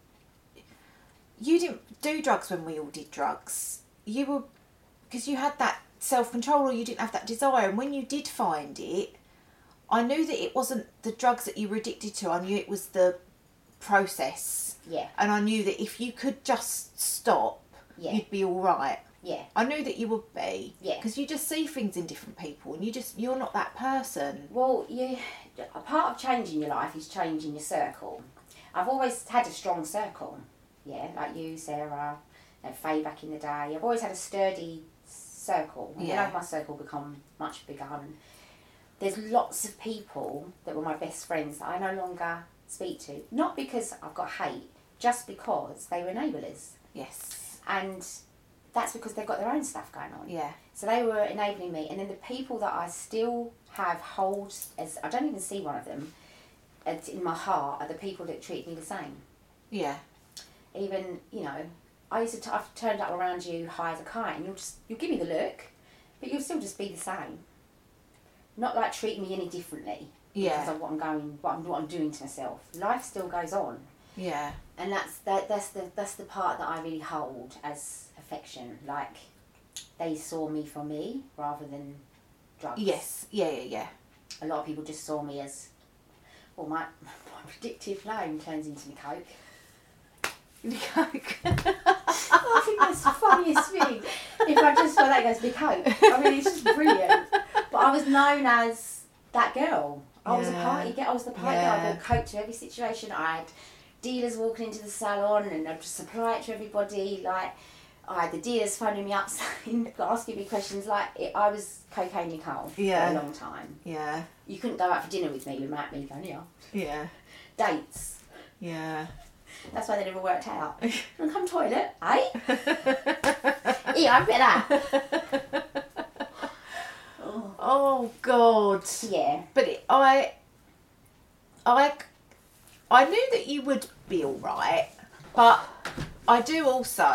you didn't do drugs when we all did drugs. You were, because you had that self-control or you didn't have that desire, and when you did find it, I knew that it wasn't the drugs that you were addicted to, I knew it was the process. Yeah. And I knew that if you could just stop, Yeah. you'd be all right. Yeah. I knew that you would be. Yeah. Because you just see things in different people and you just, you're not that person. Well, you, a part of changing your life is changing your circle. I've always had a strong circle, yeah, like you, Sarah, you know, Faye back in the day. I've always had a sturdy circle. And Yeah. then my circle become much bigger. And there's lots of people that were my best friends that I no longer speak to. Not because I've got hate, just because they were enablers. Yes. And that's because they've got their own stuff going on. Yeah. So they were enabling me, and then the people that I still have hold as I don't even see one of them as in my heart are the people that treat me the same. Yeah. Even you know, I used to t- I've turned up around you high as a kite, and you'll just you'll give me the look, but you'll still just be the same. Not like treating me any differently. Yeah. Because of what I'm going, what I'm what I'm doing to myself. Life still goes on. Yeah. And that's that. That's the that's the part that I really hold as affection. Like they saw me for me rather than drugs. Yes. Yeah, yeah, yeah. A lot of people just saw me as, well, my my predictive name turns into my coke. Coke. I think that's the funniest thing. If I just saw that, it goes, my coke. I mean, it's just brilliant. But I was known as that girl. I was a Yeah. party girl. I was the party Yeah. girl. I brought coke to every situation. I had dealers walking into the salon, and I'd just supply it to everybody. Like, I had the dealers phoning me up saying, asking me questions like, it, I was Cocaine Nicole Yeah. for a long time. Yeah. You couldn't go out for dinner with me without me going, yeah. Yeah. Dates. Yeah. That's why they never worked out. And come toilet, eh? Yeah, I bet that. oh. oh, God. Yeah. But it, I, I, I knew that you would be all right, but I do also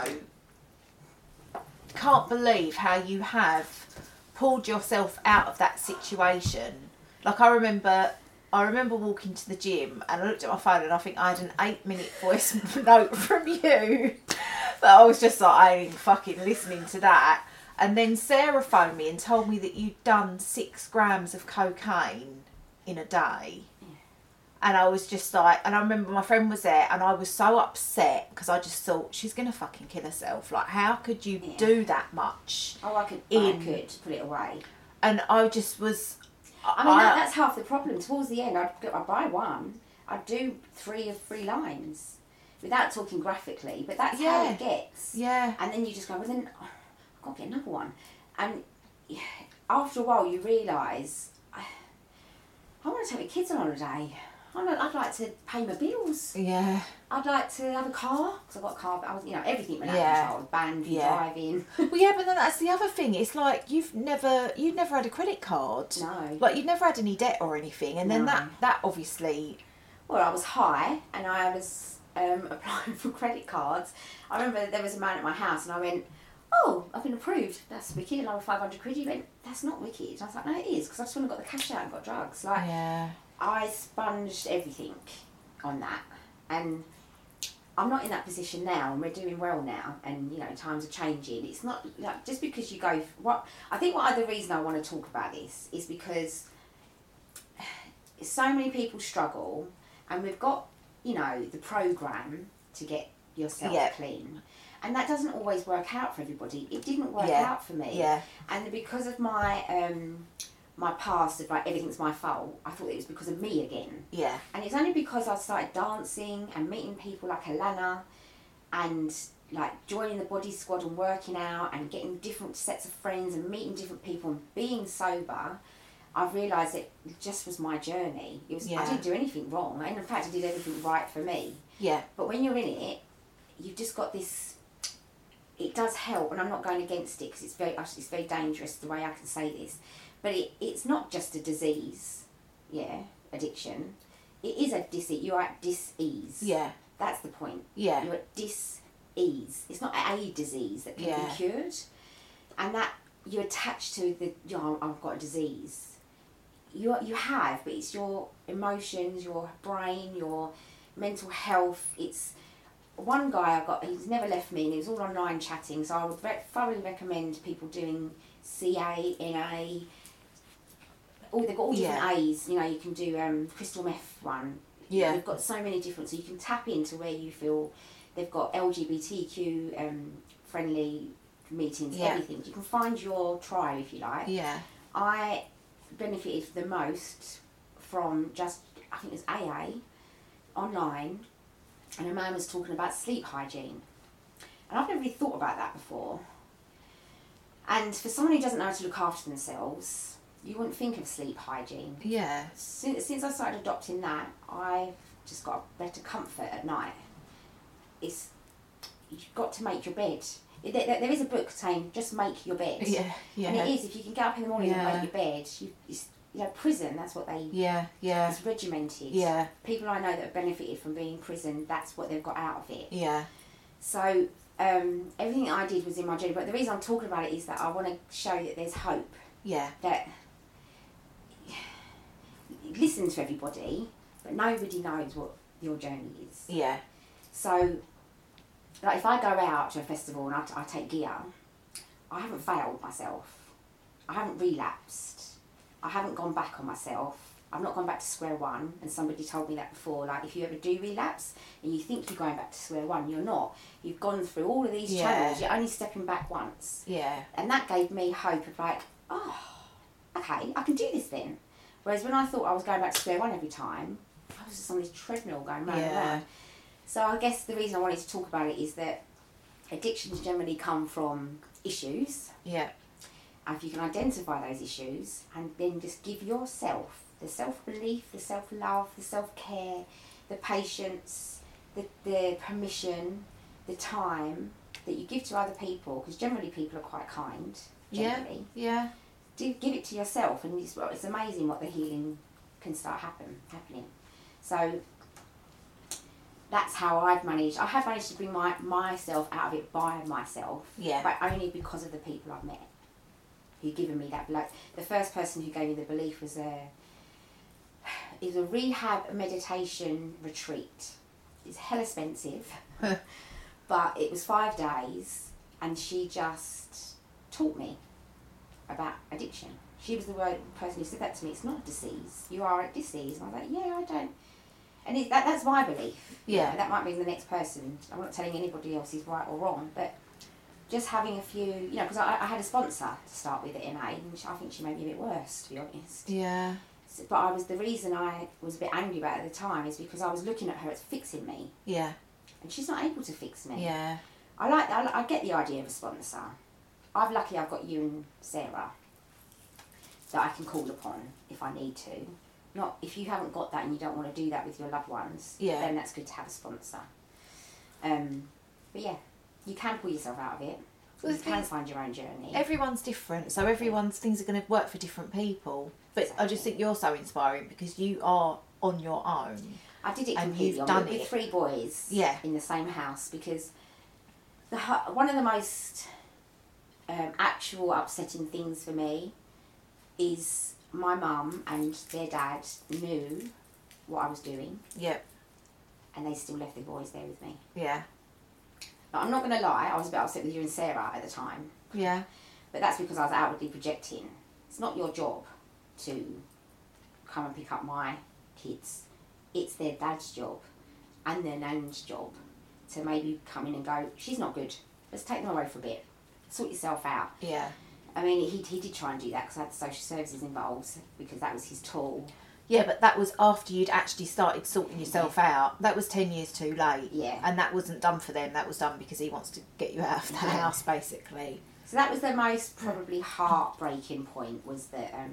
can't believe how you have pulled yourself out of that situation. Like, I remember... I remember walking to the gym and I looked at my phone and I think I had an eight minute voice note from you. But I was just like, I ain't fucking listening to that. And then Sarah phoned me and told me that you'd done six grams of cocaine in a day. And I was just like, and I remember my friend was there and I was so upset because I just thought, she's going to fucking kill herself. Like, how could you yeah. do that much? Oh, I could, in... I could put it away. And I just was... I mean, that, that's half the problem. Towards the end, I'd, I'd buy one, I'd do three of three lines without talking graphically, but that's yeah. how it gets. Yeah. And then you just go, well, then oh, I've got to get another one. And after a while, you realise, I, I want to take my kids on holiday. I'd like to pay my bills. Yeah. I'd like to have a car, because I've got a car, but I was, you know, everything went out Yeah. of control. Banned from Yeah. driving. Well, yeah, but then that's the other thing. It's like you've never, you've never had a credit card. No. Like you've never had any debt or anything, and then No. that, that obviously. Well, I was high, and I was um, applying for credit cards. I remember there was a man at my house, and I went, "Oh, I've been approved. That's wicked." And I was five hundred quid. He went, "That's not wicked." And I was like, "No, it is, because I just went and got the cash out and got drugs." Like, Yeah. I sponged everything on that, and I'm not in that position now, and we're doing well now, and you know times are changing. It's not like just because you go. What I think, what other reason I want to talk about this is because so many people struggle, and we've got you know the program to get yourself Yeah. clean, and that doesn't always work out for everybody. It didn't work Yeah. out for me, Yeah. and because of my um, my past of like everything's my fault, I thought it was because of me again. Yeah. And it's only because I started dancing and meeting people like Alana and like joining the body squad and working out and getting different sets of friends and meeting different people and being sober, I've realised it just was my journey. It was Yeah. I didn't do anything wrong, and in fact I did everything right for me. Yeah. But when you're in it, you've just got this. It does help, and I'm not going against it because it's very it's very dangerous the way I can say this. But it, it's not just a disease, yeah, addiction. It is a dis. You're at dis-ease. Yeah. That's the point. Yeah. You're at dis-ease. It's not a disease that can Yeah. be cured. And that you attach to the, you know, I've got a disease. You you have, but it's your emotions, your brain, your mental health. It's one guy I got, he's never left me, and he was all online chatting, so I would re- thoroughly recommend people doing C A, N A, all, they've got all different Yeah. A's, you know, you can do um, crystal meth one. Yeah. They've got so many different, so you can tap into where you feel, they've got L G B T Q um, friendly meetings, Yeah. everything. You can find your tribe if you like. Yeah. I benefited the most from just, I think it was A A, online, and a man was talking about sleep hygiene. And I've never really thought about that before. And for someone who doesn't know how to look after themselves, you wouldn't think of sleep hygiene. Yeah. Since, since I started adopting that, I've just got a better comfort at night. It's, you've got to make your bed. There, there, there is a book saying, just make your bed. Yeah. Yeah. And it is, if you can get up in the morning Yeah. and make your bed, you, it's, you know, prison, that's what they, Yeah. Yeah. it's regimented. Yeah. People I know that have benefited from being in prison, that's what they've got out of it. Yeah. So um, everything I did was in my journey, but the reason I'm talking about it is that I want to show that there's hope. Yeah. That listen to everybody, but nobody knows what your journey is. Yeah. So, like if I go out to a festival and I, I take gear, I haven't failed myself. I haven't relapsed. I haven't gone back on myself. I've not gone back to square one, and somebody told me that before, like if you ever do relapse and you think you're going back to square one, you're not. You've gone through all of these Yeah. channels, you're only stepping back once. Yeah. And that gave me hope of like, oh, okay, I can do this then. Whereas when I thought I was going back to square one every time, I was just on this treadmill going round and Yeah. round. So I guess the reason I wanted to talk about it is that addictions generally come from issues. Yeah. And if you can identify those issues and then just give yourself the self-belief, the self-love, the self-care, the patience, the, the permission, the time that you give to other people, because generally people are quite kind, generally. Yeah, yeah. Do give it to yourself, and it's, well, it's amazing what the healing can start happen happening. So that's how I've managed. I have managed to bring my myself out of it by myself, Yeah. but only because of the people I've met who've given me that. Like the first person who gave me the belief was a it was a rehab meditation retreat. It's hell expensive, but it was five days, and she just taught me about addiction. She was the word person who said that to me. It's not a disease. You are a disease. And I was like, yeah, I don't. And it, that, that's my belief. Yeah. You know, that might be the next person. I'm not telling anybody else is right or wrong, but just having a few, you know, because I, I had a sponsor to start with at M A, and I think she made me a bit worse, to be honest. Yeah. So, but I was, the reason I was a bit angry about it at the time is because I was looking at her as fixing me. Yeah. And she's not able to fix me. Yeah. I like, I, I get the idea of a sponsor. I've lucky I've got you and Sarah that I can call upon if I need to. Not if you haven't got that and you don't want to do that with your loved ones, Yeah. then that's good to have a sponsor. Um, but yeah, you can pull yourself out of it. Well, you the can thing- find your own journey. Everyone's different, so everyone's things are going to work for different people. But I just think you're so inspiring because you are on your own. I did it and completely you've on done with it. three boys Yeah. in the same house, because the hu- one of the most um, actual upsetting things for me is my mum and their dad knew what I was doing, Yep. and they still left their boys there with me. Yeah. Now, I'm not going to lie, I was a bit upset with you and Sarah at the time, Yeah. but that's because I was outwardly projecting. It's not your job to come and pick up my kids. It's their dad's job and their nan's job to maybe come in and go, she's not good, let's take them away for a bit, sort yourself out. Yeah. I mean, he, he did try and do that because I had the social services involved, because that was his tool. Yeah, but that was after you'd actually started sorting yourself out. That was ten years too late. Yeah. And that wasn't done for them. That was done because he wants to get you out of the Yeah. house, basically. So that was the most probably heartbreaking point, was that um,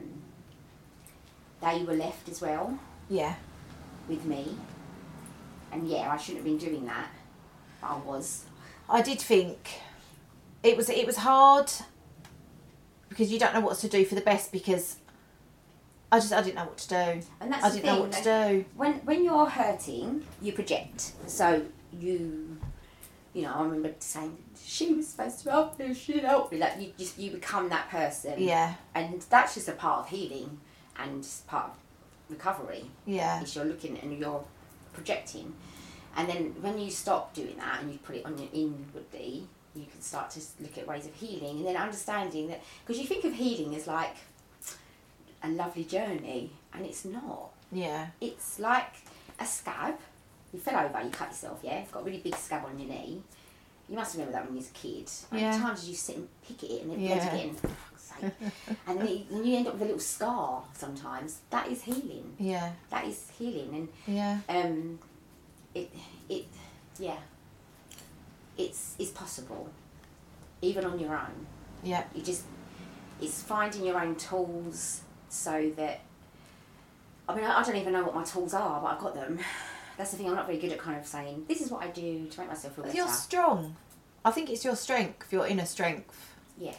they were left as well Yeah. with me. And yeah, I shouldn't have been doing that, but I was. I did think it was it was hard because you don't know what to do for the best, because I just I didn't know what to do. And that's I the didn't know thing, what to that do. When when you're hurting, you project. So you, you know, I remember saying she was supposed to help me, she didn't help me. Like you just you become that person. Yeah. And that's just a part of healing and part of recovery. Yeah. Is you're looking and you're projecting, and then when you stop doing that and you put it on your inwardly, you can start to look at ways of healing, and then understanding that, because you think of healing as like a lovely journey, and it's not. Yeah. It's like a scab. You fell over, you cut yourself, yeah? You've got a really big scab on your knee. You must remember that when you was a kid. How many Yeah. times did you sit and pick at it and then Yeah. bleed again? For fuck's sake. And then you, then you end up with a little scar sometimes. That is healing. Yeah. That is healing. Yeah. And um, it, it, yeah. It's, it's possible. Even on your own. Yeah. You just, it's finding your own tools so that, I mean, I, I don't even know what my tools are, but I've got them. That's the thing, I'm not very good at kind of saying, this is what I do to make myself feel better. You're strong. I think it's your strength, your inner strength. Yeah.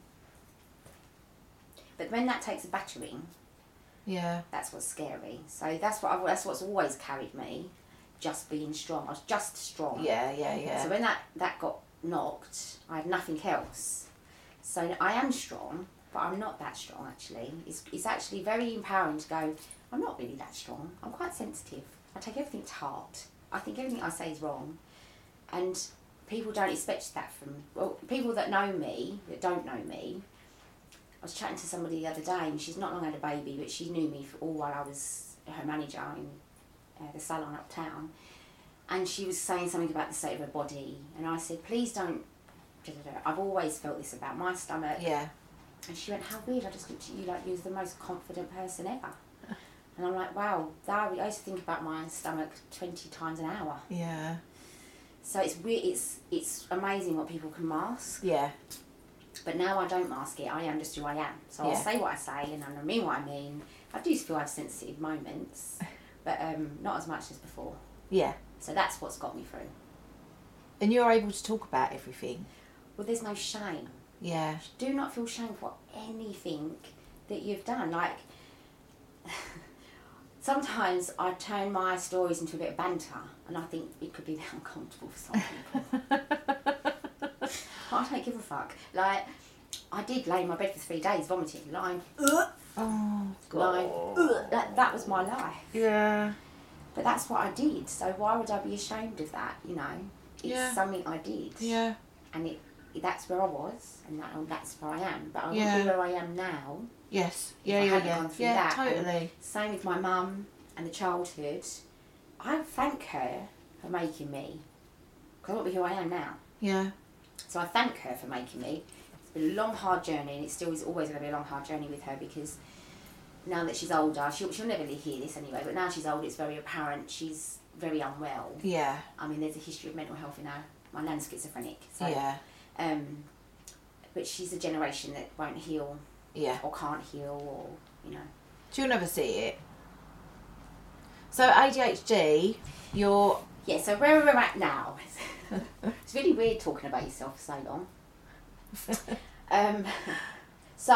But when that takes a battering, Yeah. that's what's scary. So that's what I, that's what's always carried me, just being strong. I was just strong. Yeah, yeah, yeah. So when that, that got knocked, I had nothing else. So I am strong, but I'm not that strong actually. It's, it's actually very empowering to go, I'm not really that strong. I'm quite sensitive. I take everything to heart. I think everything I say is wrong. And people don't expect that from, well, people that know me, that don't know me. I was chatting to somebody the other day, and she's not long had a baby, but she knew me for all while I was her manager in uh, the salon uptown. And she was saying something about the state of her body. And I said, please don't, I've always felt this about my stomach. Yeah. And she went, how weird, I just looked at you like you was the most confident person ever. And I'm like, wow, that, I used to think about my stomach twenty times an hour. Yeah. So it's weird. It's it's amazing what people can mask. Yeah. But now I don't mask it. I understand who I am. So Yeah. I'll say what I say, and I mean what I mean. I do still have sensitive moments, but um, not as much as before. Yeah. So that's what's got me through. And you're able to talk about everything. Well, there's no shame. Yeah. Do not feel shame for anything that you've done. Like, sometimes I turn my stories into a bit of banter, and I think it could be a bit uncomfortable for some people. I don't give a fuck. Like, I did lay in my bed for three days vomiting, lying, uh, Oh, lying, uh, that, that was my life. Yeah. But that's what I did, so why would I be ashamed of that, you know? It's Yeah. something I did. Yeah. And it that's where I was, and that, that's where I am. But I Yeah. wouldn't be where I am now. Yes. if Yeah, I yeah, hadn't yeah. gone through Yeah, that. And totally. same with my mum and the childhood. I thank her for making me, because I wouldn't be who I am now. Yeah. So I thank her for making me. It's been a long, hard journey, and it still is always going to be a long, hard journey with her, because now that she's older, she'll, she'll never really hear this anyway, but now she's older, it's very apparent she's very unwell. Yeah. I mean, there's a history of mental health in her. My nan's schizophrenic. So, Yeah. Um, but she's a generation that won't heal Yeah. or can't heal, or, you know. She'll never see it. So A D H D, you're... Yeah, so where we're at now. It's really weird talking about yourself for so long. um, so,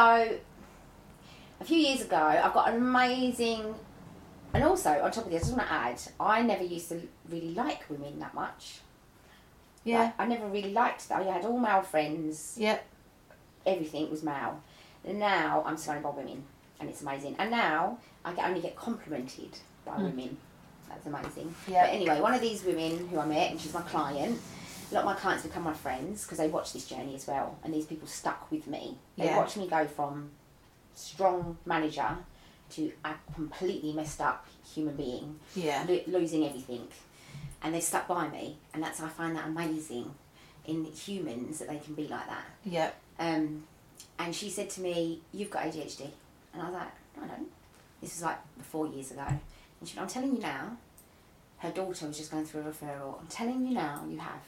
a few years ago, I've got an amazing... And also, on top of this, I just want to add, I never used to really like women that much. Yeah. Like, I never really liked that. I had all male friends. Yep. Everything was male. And now I'm surrounded by women, and it's amazing. And now I get, only get complimented by Mm. women. That's amazing. Yeah. But anyway, one of these women who I met, and she's my client. A lot of my clients become my friends because they watch this journey as well, and these people stuck with me. They Yeah. watched me go from strong manager to a completely messed up human being, Yeah. lo- losing everything, and they've stuck by me, and that's I find that amazing in humans that they can be like that. Yep. Um, and she said to me, "You've got A D H D," and I was like, "I don't." This was like four years ago, and she went, "I'm telling you now." Her daughter was just going through a referral. "I'm telling you now, you have."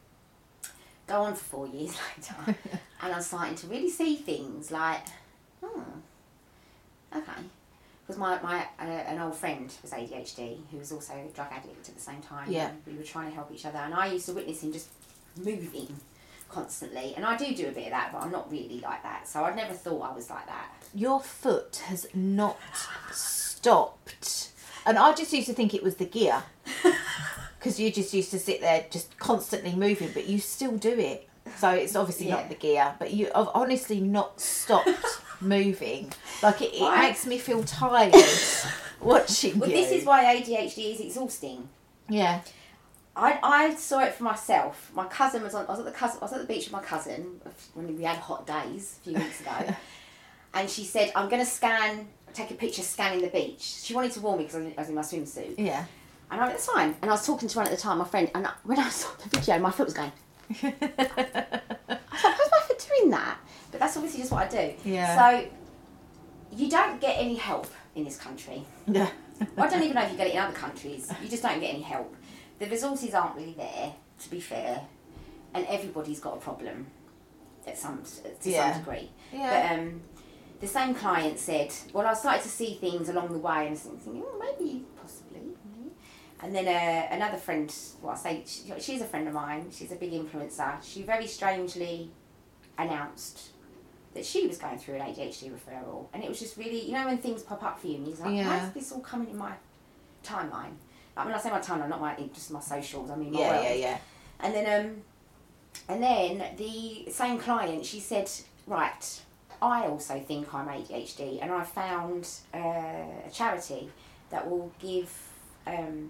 Go on for four years later, and I'm starting to really see things like, "Hmm, okay." Because my, my uh, an old friend was A D H D, who was also a drug addict at the same time. Yeah. And we were trying to help each other, and I used to witness him just moving constantly. And I do do a bit of that, but I'm not really like that. So I'd never thought I was like that. Your foot has not stopped. And I just used to think it was the gear. Because you just used to sit there just constantly moving, but you still do it. So it's obviously Yeah. not the gear, but you have honestly not stopped moving. Like it, it Right. makes me feel tired watching Well, you. this is why A D H D is exhausting. Yeah. I, I saw it for myself. My cousin was on. I was at the cousin. I was at the beach with my cousin when we had hot days a few weeks ago, and she said, "I'm going to scan, take a picture scanning the beach." She wanted to warn me because I was in my swimsuit. Yeah. And I went, "That's fine." And I was talking to one at the time, my friend, and I, when I saw the video, my foot was going. I was like, "How's my foot doing that?" But that's obviously just what I do. Yeah. So you don't get any help in this country. Yeah. Well, I don't even know if you get it in other countries. You just don't get any help. The resources aren't really there, to be fair, and everybody's got a problem at some to Yeah. some degree. Yeah. But um, the same client said, "Well, I started to see things along the way, and I was thinking, oh, maybe, possibly." maybe." And then uh, another friend, well, I say she, she's a friend of mine. She's a big influencer. She very strangely announced that she was going through an A D H D referral, and it was just really, you know, when things pop up for you, and you're like, Yeah. "Why is this all coming in my timeline?" I mean, I say my timeline, not my just my socials. I mean, my Yeah, world. yeah, yeah. And then, um, and then the same client, she said, "Right, I also think I'm A D H D, and I found uh, a charity that will give um,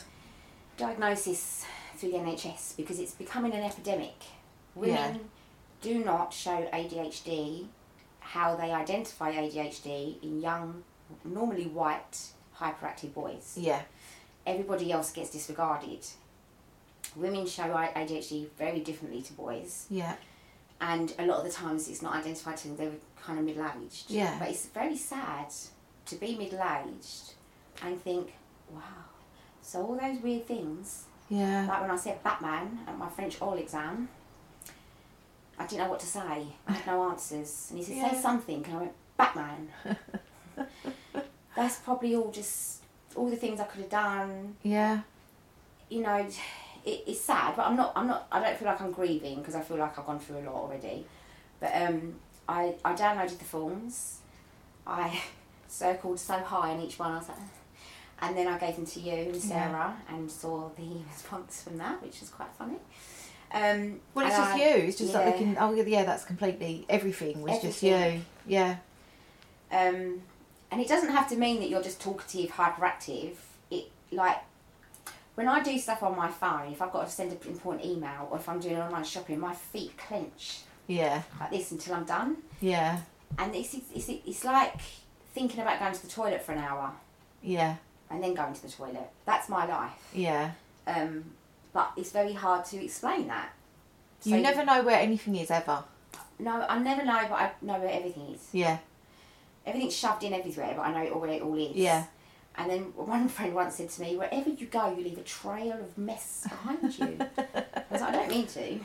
diagnosis through the N H S because it's becoming an epidemic. Women Yeah. do not show A D H D how they identify A D H D in young, normally white, hyperactive boys. Yeah. Everybody else gets disregarded. Women show A D H D very differently to boys, Yeah. and a lot of the times it's not identified till they're kind of middle-aged. Yeah. But it's very sad to be middle-aged and think, wow, so all those weird things Yeah. Like when I said Batman at my French oral exam, I didn't know what to say. I had no answers. And he said, Yeah. say something. And I went, Batman. That's probably all just, all the things I could have done. Yeah. You know, it, it's sad, but I'm not, I'm not, I don't feel like I'm grieving because I feel like I've gone through a lot already. But um, I, I downloaded the forms. I circled so high on each one. I was like, and then I gave them to you and Sarah yeah. and saw the response from that, which was quite funny. Um, well, it's just I, you. It's just yeah. like we can. Oh, yeah, that's completely everything was everything. just you. Yeah. Um, and it doesn't have to mean that you're just talkative, hyperactive. It like when I do stuff on my phone, if I've got to send an important email or if I'm doing online shopping, my feet clench. Yeah. Like this until I'm done. Yeah. And it's it's it's like thinking about going to the toilet for an hour. Yeah. And then going to the toilet. That's my life. Yeah. Um, but it's very hard to explain that. So you never know where anything is ever. No, I never know, but I know where everything is. Yeah. Everything's shoved in everywhere, but I know where it all is. Yeah. And then one friend once said to me, wherever you go, you leave a trail of mess behind you. I was like, I don't mean to.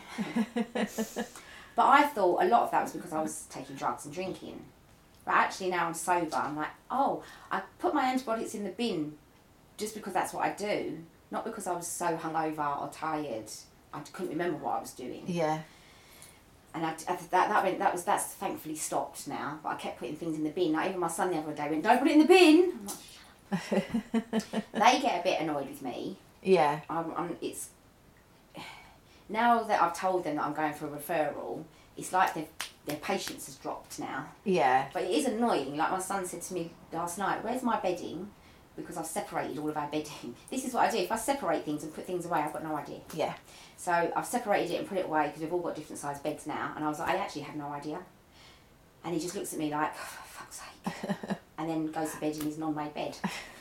But I thought a lot of that was because I was taking drugs and drinking. But actually now I'm sober, I'm like, oh, I put my antibiotics in the bin just because that's what I do. Not because I was so hungover or tired. I couldn't remember what I was doing. Yeah. And I, I, that that went that was that's thankfully stopped now. But I kept putting things in the bin. Like even my son the other day went, "Don't put it in the bin." I'm like, they get a bit annoyed with me. Yeah. I'm, I'm. It's now that I've told them that I'm going for a referral. It's like their their patience has dropped now. Yeah. But it is annoying. Like my son said to me last night, "Where's my bedding?" Because I've separated all of our bedding. This is what I do. If I separate things and put things away, I've got no idea. Yeah. So I've separated it and put it away because we've all got different sized beds now. And I was like, I actually have no idea. And he just looks at me like, oh, for fuck's sake. And then goes to bed in his non-made bed.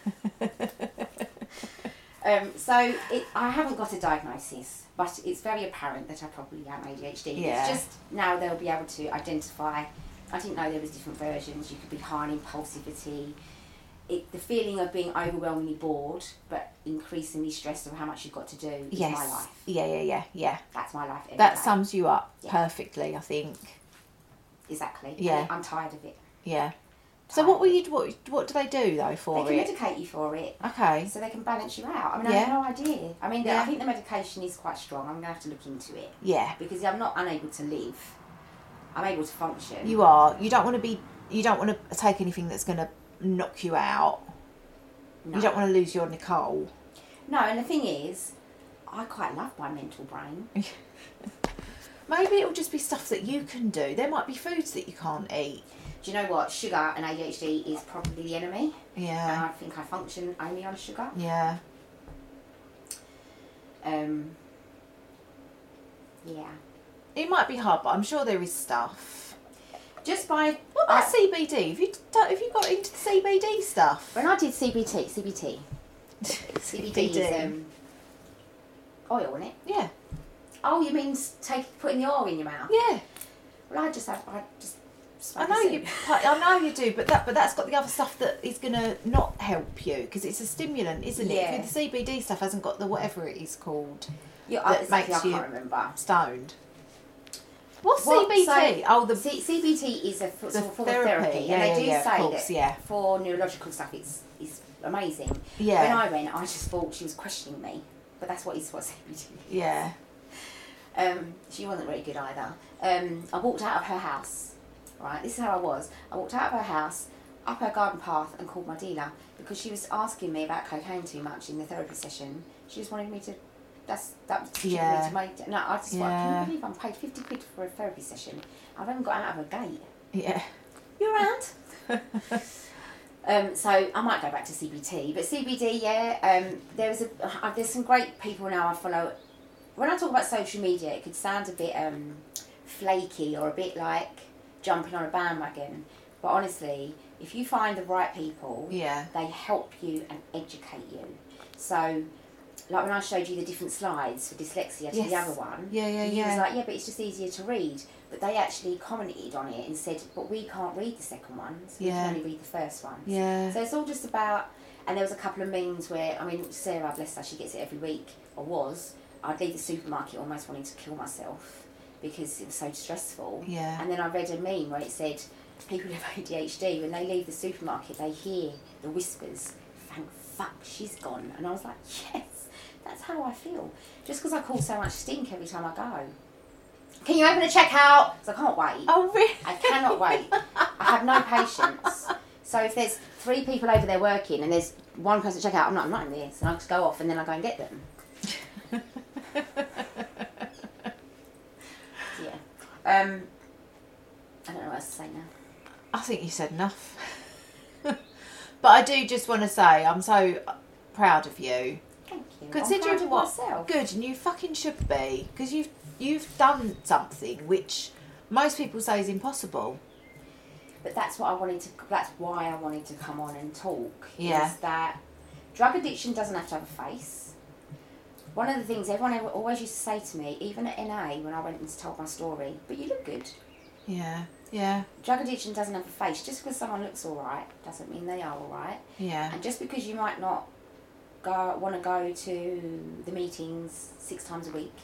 um, so it, I haven't got a diagnosis, but it's very apparent that I probably am A D H D. Yeah. It's just now they'll be able to identify. I didn't know there was different versions. You could be high on impulsivity. It, the feeling of being overwhelmingly bored but increasingly stressed of how much you've got to do is yes. my life. Yeah, yeah, yeah, yeah. That's my life every That day. sums you up Yeah. perfectly, I think. Exactly. Yeah. And I'm tired of it. Yeah. So what will you what what do they do though for They it? can medicate you for it. Okay. So they can balance you out. I mean, I Yeah. have no idea. I mean, the, Yeah. I think the medication is quite strong. I'm going to have to look into it. Yeah. Because I'm not unable to live. I'm able to function. You are. You don't want to be. You don't want to take anything that's going to knock you out. No. You don't want to lose your Nicole. No, and the thing is, I quite love my mental brain. Maybe it'll just be stuff that you can do. There might be foods that you can't eat. Do you know what? Sugar and A D H D is probably the enemy. Yeah. And I think I function only on sugar. Yeah. Um. Yeah. It might be hard, but I'm sure there is stuff. Just by What about I- C B D? Have you done, have you got into the C B D stuff? When I did C B T, C B T, C B D is um, oil in it. Yeah. Oh, you mean s- take putting the oil in your mouth? Yeah. Well, I just have I just. I know you. I know you do, but that but that's got the other stuff that is going to not help you because it's a stimulant, isn't Yeah. it? The C B D stuff hasn't got the whatever it is called Yeah, I, that exactly, makes I you can't remember. stoned. What's What- C B T? so- oh, the C- CBT is a f- the sort of form therapy. of therapy, Yeah, and they yeah, do yeah, of say course, that yeah. for neurological stuff, it's it's amazing. Yeah. When I went, I just thought she was questioning me, but that's what is what C B T is. yeah. Um, she wasn't very good either. Um, I walked out of her house, right? This is how I was. I walked out of her house, up her garden path, and called my dealer because she was asking me about cocaine too much in the therapy session. She just wanted me to. That's that was she Yeah. wanted me to make. No, I just like, Yeah. can you believe I'm paid fifty quid for a therapy session? I've even got out of a gate. Yeah. You around? Um, so I might go back to C B T, but C B D, yeah. Um, there was a uh, there's some great people now I follow. When I talk about social media, it could sound a bit um, flaky or a bit like jumping on a bandwagon. But honestly, if you find the right people, Yeah. they help you and educate you. So, like when I showed you the different slides for dyslexia to Yes. the other one, Yeah, yeah, he yeah. was like, yeah, but it's just easier to read. But they actually commented on it and said, but we can't read the second one, so we Yeah. can only read the first one. Yeah. So it's all just about, And there was a couple of memes where, I mean, Sarah, bless her, she gets it every week, or was. I'd leave the supermarket almost wanting to kill myself because it was so stressful. Yeah. And then I read a meme where it said, people with A D H D, when they leave the supermarket, they hear the whispers, thank fuck she's gone. And I was like, yes, that's how I feel. Just because I cause so much stink every time I go. Can you open the checkout? Because I can't wait. Oh, really? I cannot wait. I have no patience. So if there's three people over there working and there's one person to check out, I'm not, I'm not in this. And I just go off and then I go and get them. Yeah. Um, I don't know what else to say now. I think you said enough. But I do just want to say I'm so proud of you. Thank you. Considering I'm proud of what myself. good, and you fucking should be, because you've you've done something which most people say is impossible. But that's what I wanted to. That's why I wanted to come on and talk. Yeah. Is that drug addiction doesn't have to have a face. One of the things everyone ever, always used to say to me, even at N A when I went and told my story, but you look good. Yeah. Yeah. Drug addiction doesn't have a face. Just because someone looks all right doesn't mean they are all right. Yeah. And just because you might not go want to go to the meetings six times a week,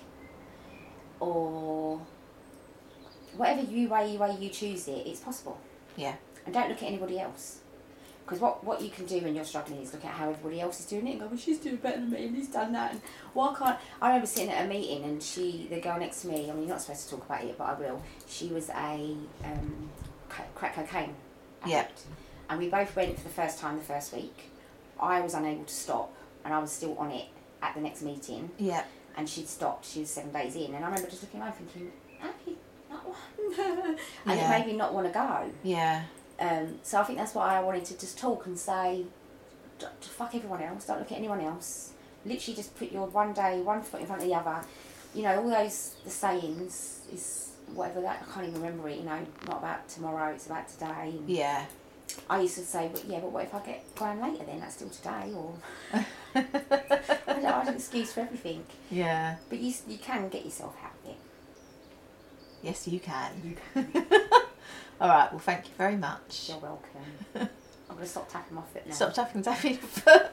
or whatever you way way you choose it, it's possible. Yeah. And don't look at anybody else. Because what, what you can do when you're struggling is look at how everybody else is doing it and go, well, she's doing better than me and he's done that. And why can't... I remember sitting at a meeting and she, the girl next to me, I mean, you're not supposed to talk about it, but I will. She was a um, crack cocaine addict. Yep. And we both went for the first time the first week. I was unable to stop and I was still on it at the next meeting. Yeah. And she'd stopped. She was seven days in. And I remember just looking around thinking, happy, not one. And Yeah. it made me not want to go. Yeah. Um, so I think that's why I wanted to just talk and say, d- fuck everyone else, don't look at anyone else. Literally just put your one day, one foot in front of the other. You know, all those, the sayings is whatever that, I can't even remember it, you know, not about tomorrow, it's about today. And Yeah. I used to say, but yeah, but what if I get going later then? That's still today, or... I don't I have an excuse for everything. Yeah. But you, you can get yourself out of it. Yes, you can. You can. All right. Well, thank you very much. You're welcome. I'm going to stop tapping my foot now. Stop tapping, tapping your foot.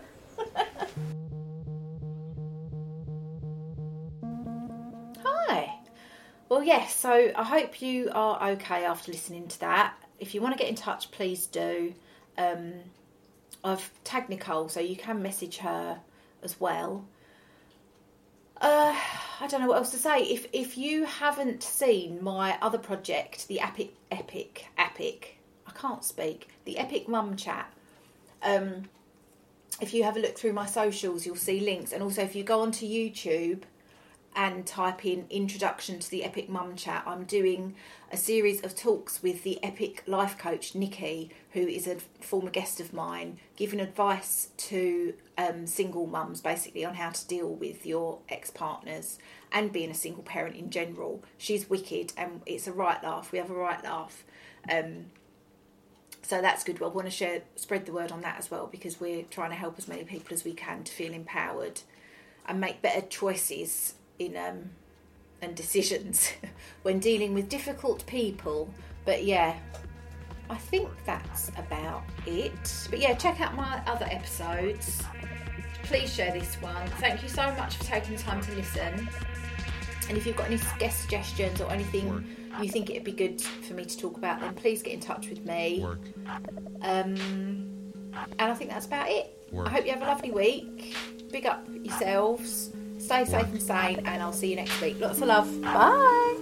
Hi. Well, yes, so I hope you are okay after listening to that. If you want to get in touch, please do. Um, I've tagged Nicole, so you can message her as well. Uh, I don't know what else to say. If if you haven't seen my other project, the Epic, Epic, Epic, I can't speak, the Epic Mum Chat, um, if you have a look through my socials, you'll see links. And also if you go onto YouTube and type in Introduction to the Epic Mum Chat, I'm doing a series of talks with the Epic life coach, Nikki, who is a former guest of mine, giving advice to um, single mums, basically, on how to deal with your ex-partners and being a single parent in general. She's wicked and it's a right laugh. We have a right laugh. Um, so that's good. Well, I want to share, spread the word on that as well, because we're trying to help as many people as we can to feel empowered and make better choices in um and decisions when dealing with difficult people. But yeah, I think that's about it. But yeah, check out my other episodes. Please share this one. Thank you so much for taking the time to listen. And if you've got any guest suggestions or anything Work. you think it'd be good for me to talk about, then please get in touch with me. Work. Um, and I think that's about it. Work. I hope you have a lovely week. Big up yourselves. Stay safe and sane, and I'll see you next week. Lots of love. Bye.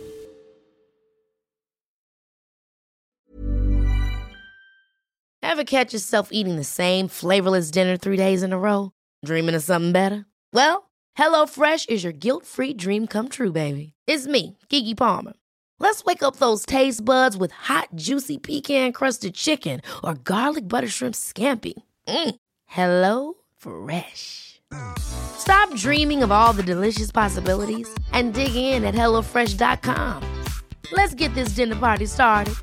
Ever catch yourself eating the same flavorless dinner three days in a row? Dreaming of something better? Well, HelloFresh is your guilt-free dream come true, baby. It's me, Keke Palmer. Let's wake up those taste buds with hot, juicy pecan-crusted chicken or garlic butter shrimp scampi. Mm. Hello Fresh. Stop dreaming of all the delicious possibilities and dig in at hello fresh dot com. Let's get this dinner party started.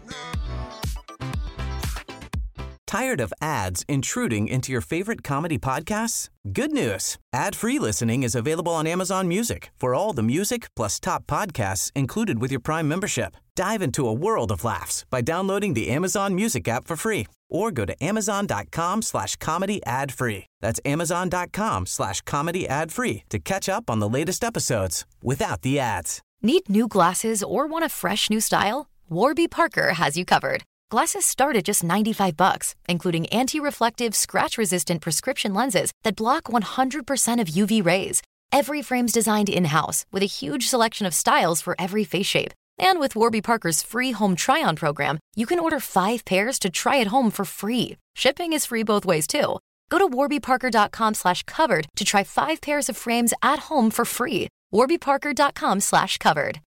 Tired of ads intruding into your favorite comedy podcasts? Good news. Ad-free listening is available on Amazon Music for all the music plus top podcasts included with your Prime membership. Dive into a world of laughs by downloading the Amazon Music app for free or go to amazon.com slash comedy ad free. That's amazon.com slash comedy ad free to catch up on the latest episodes without the ads. Need new glasses or want a fresh new style? Warby Parker has you covered. Glasses start at just ninety-five bucks, including anti-reflective, scratch-resistant prescription lenses that block one hundred percent of U V rays. Every frame's designed in-house with a huge selection of styles for every face shape. And with Warby Parker's free home try-on program, you can order five pairs to try at home for free. Shipping is free both ways, too. Go to warbyparker.com slash covered to try five pairs of frames at home for free. warbyparker.com slash covered.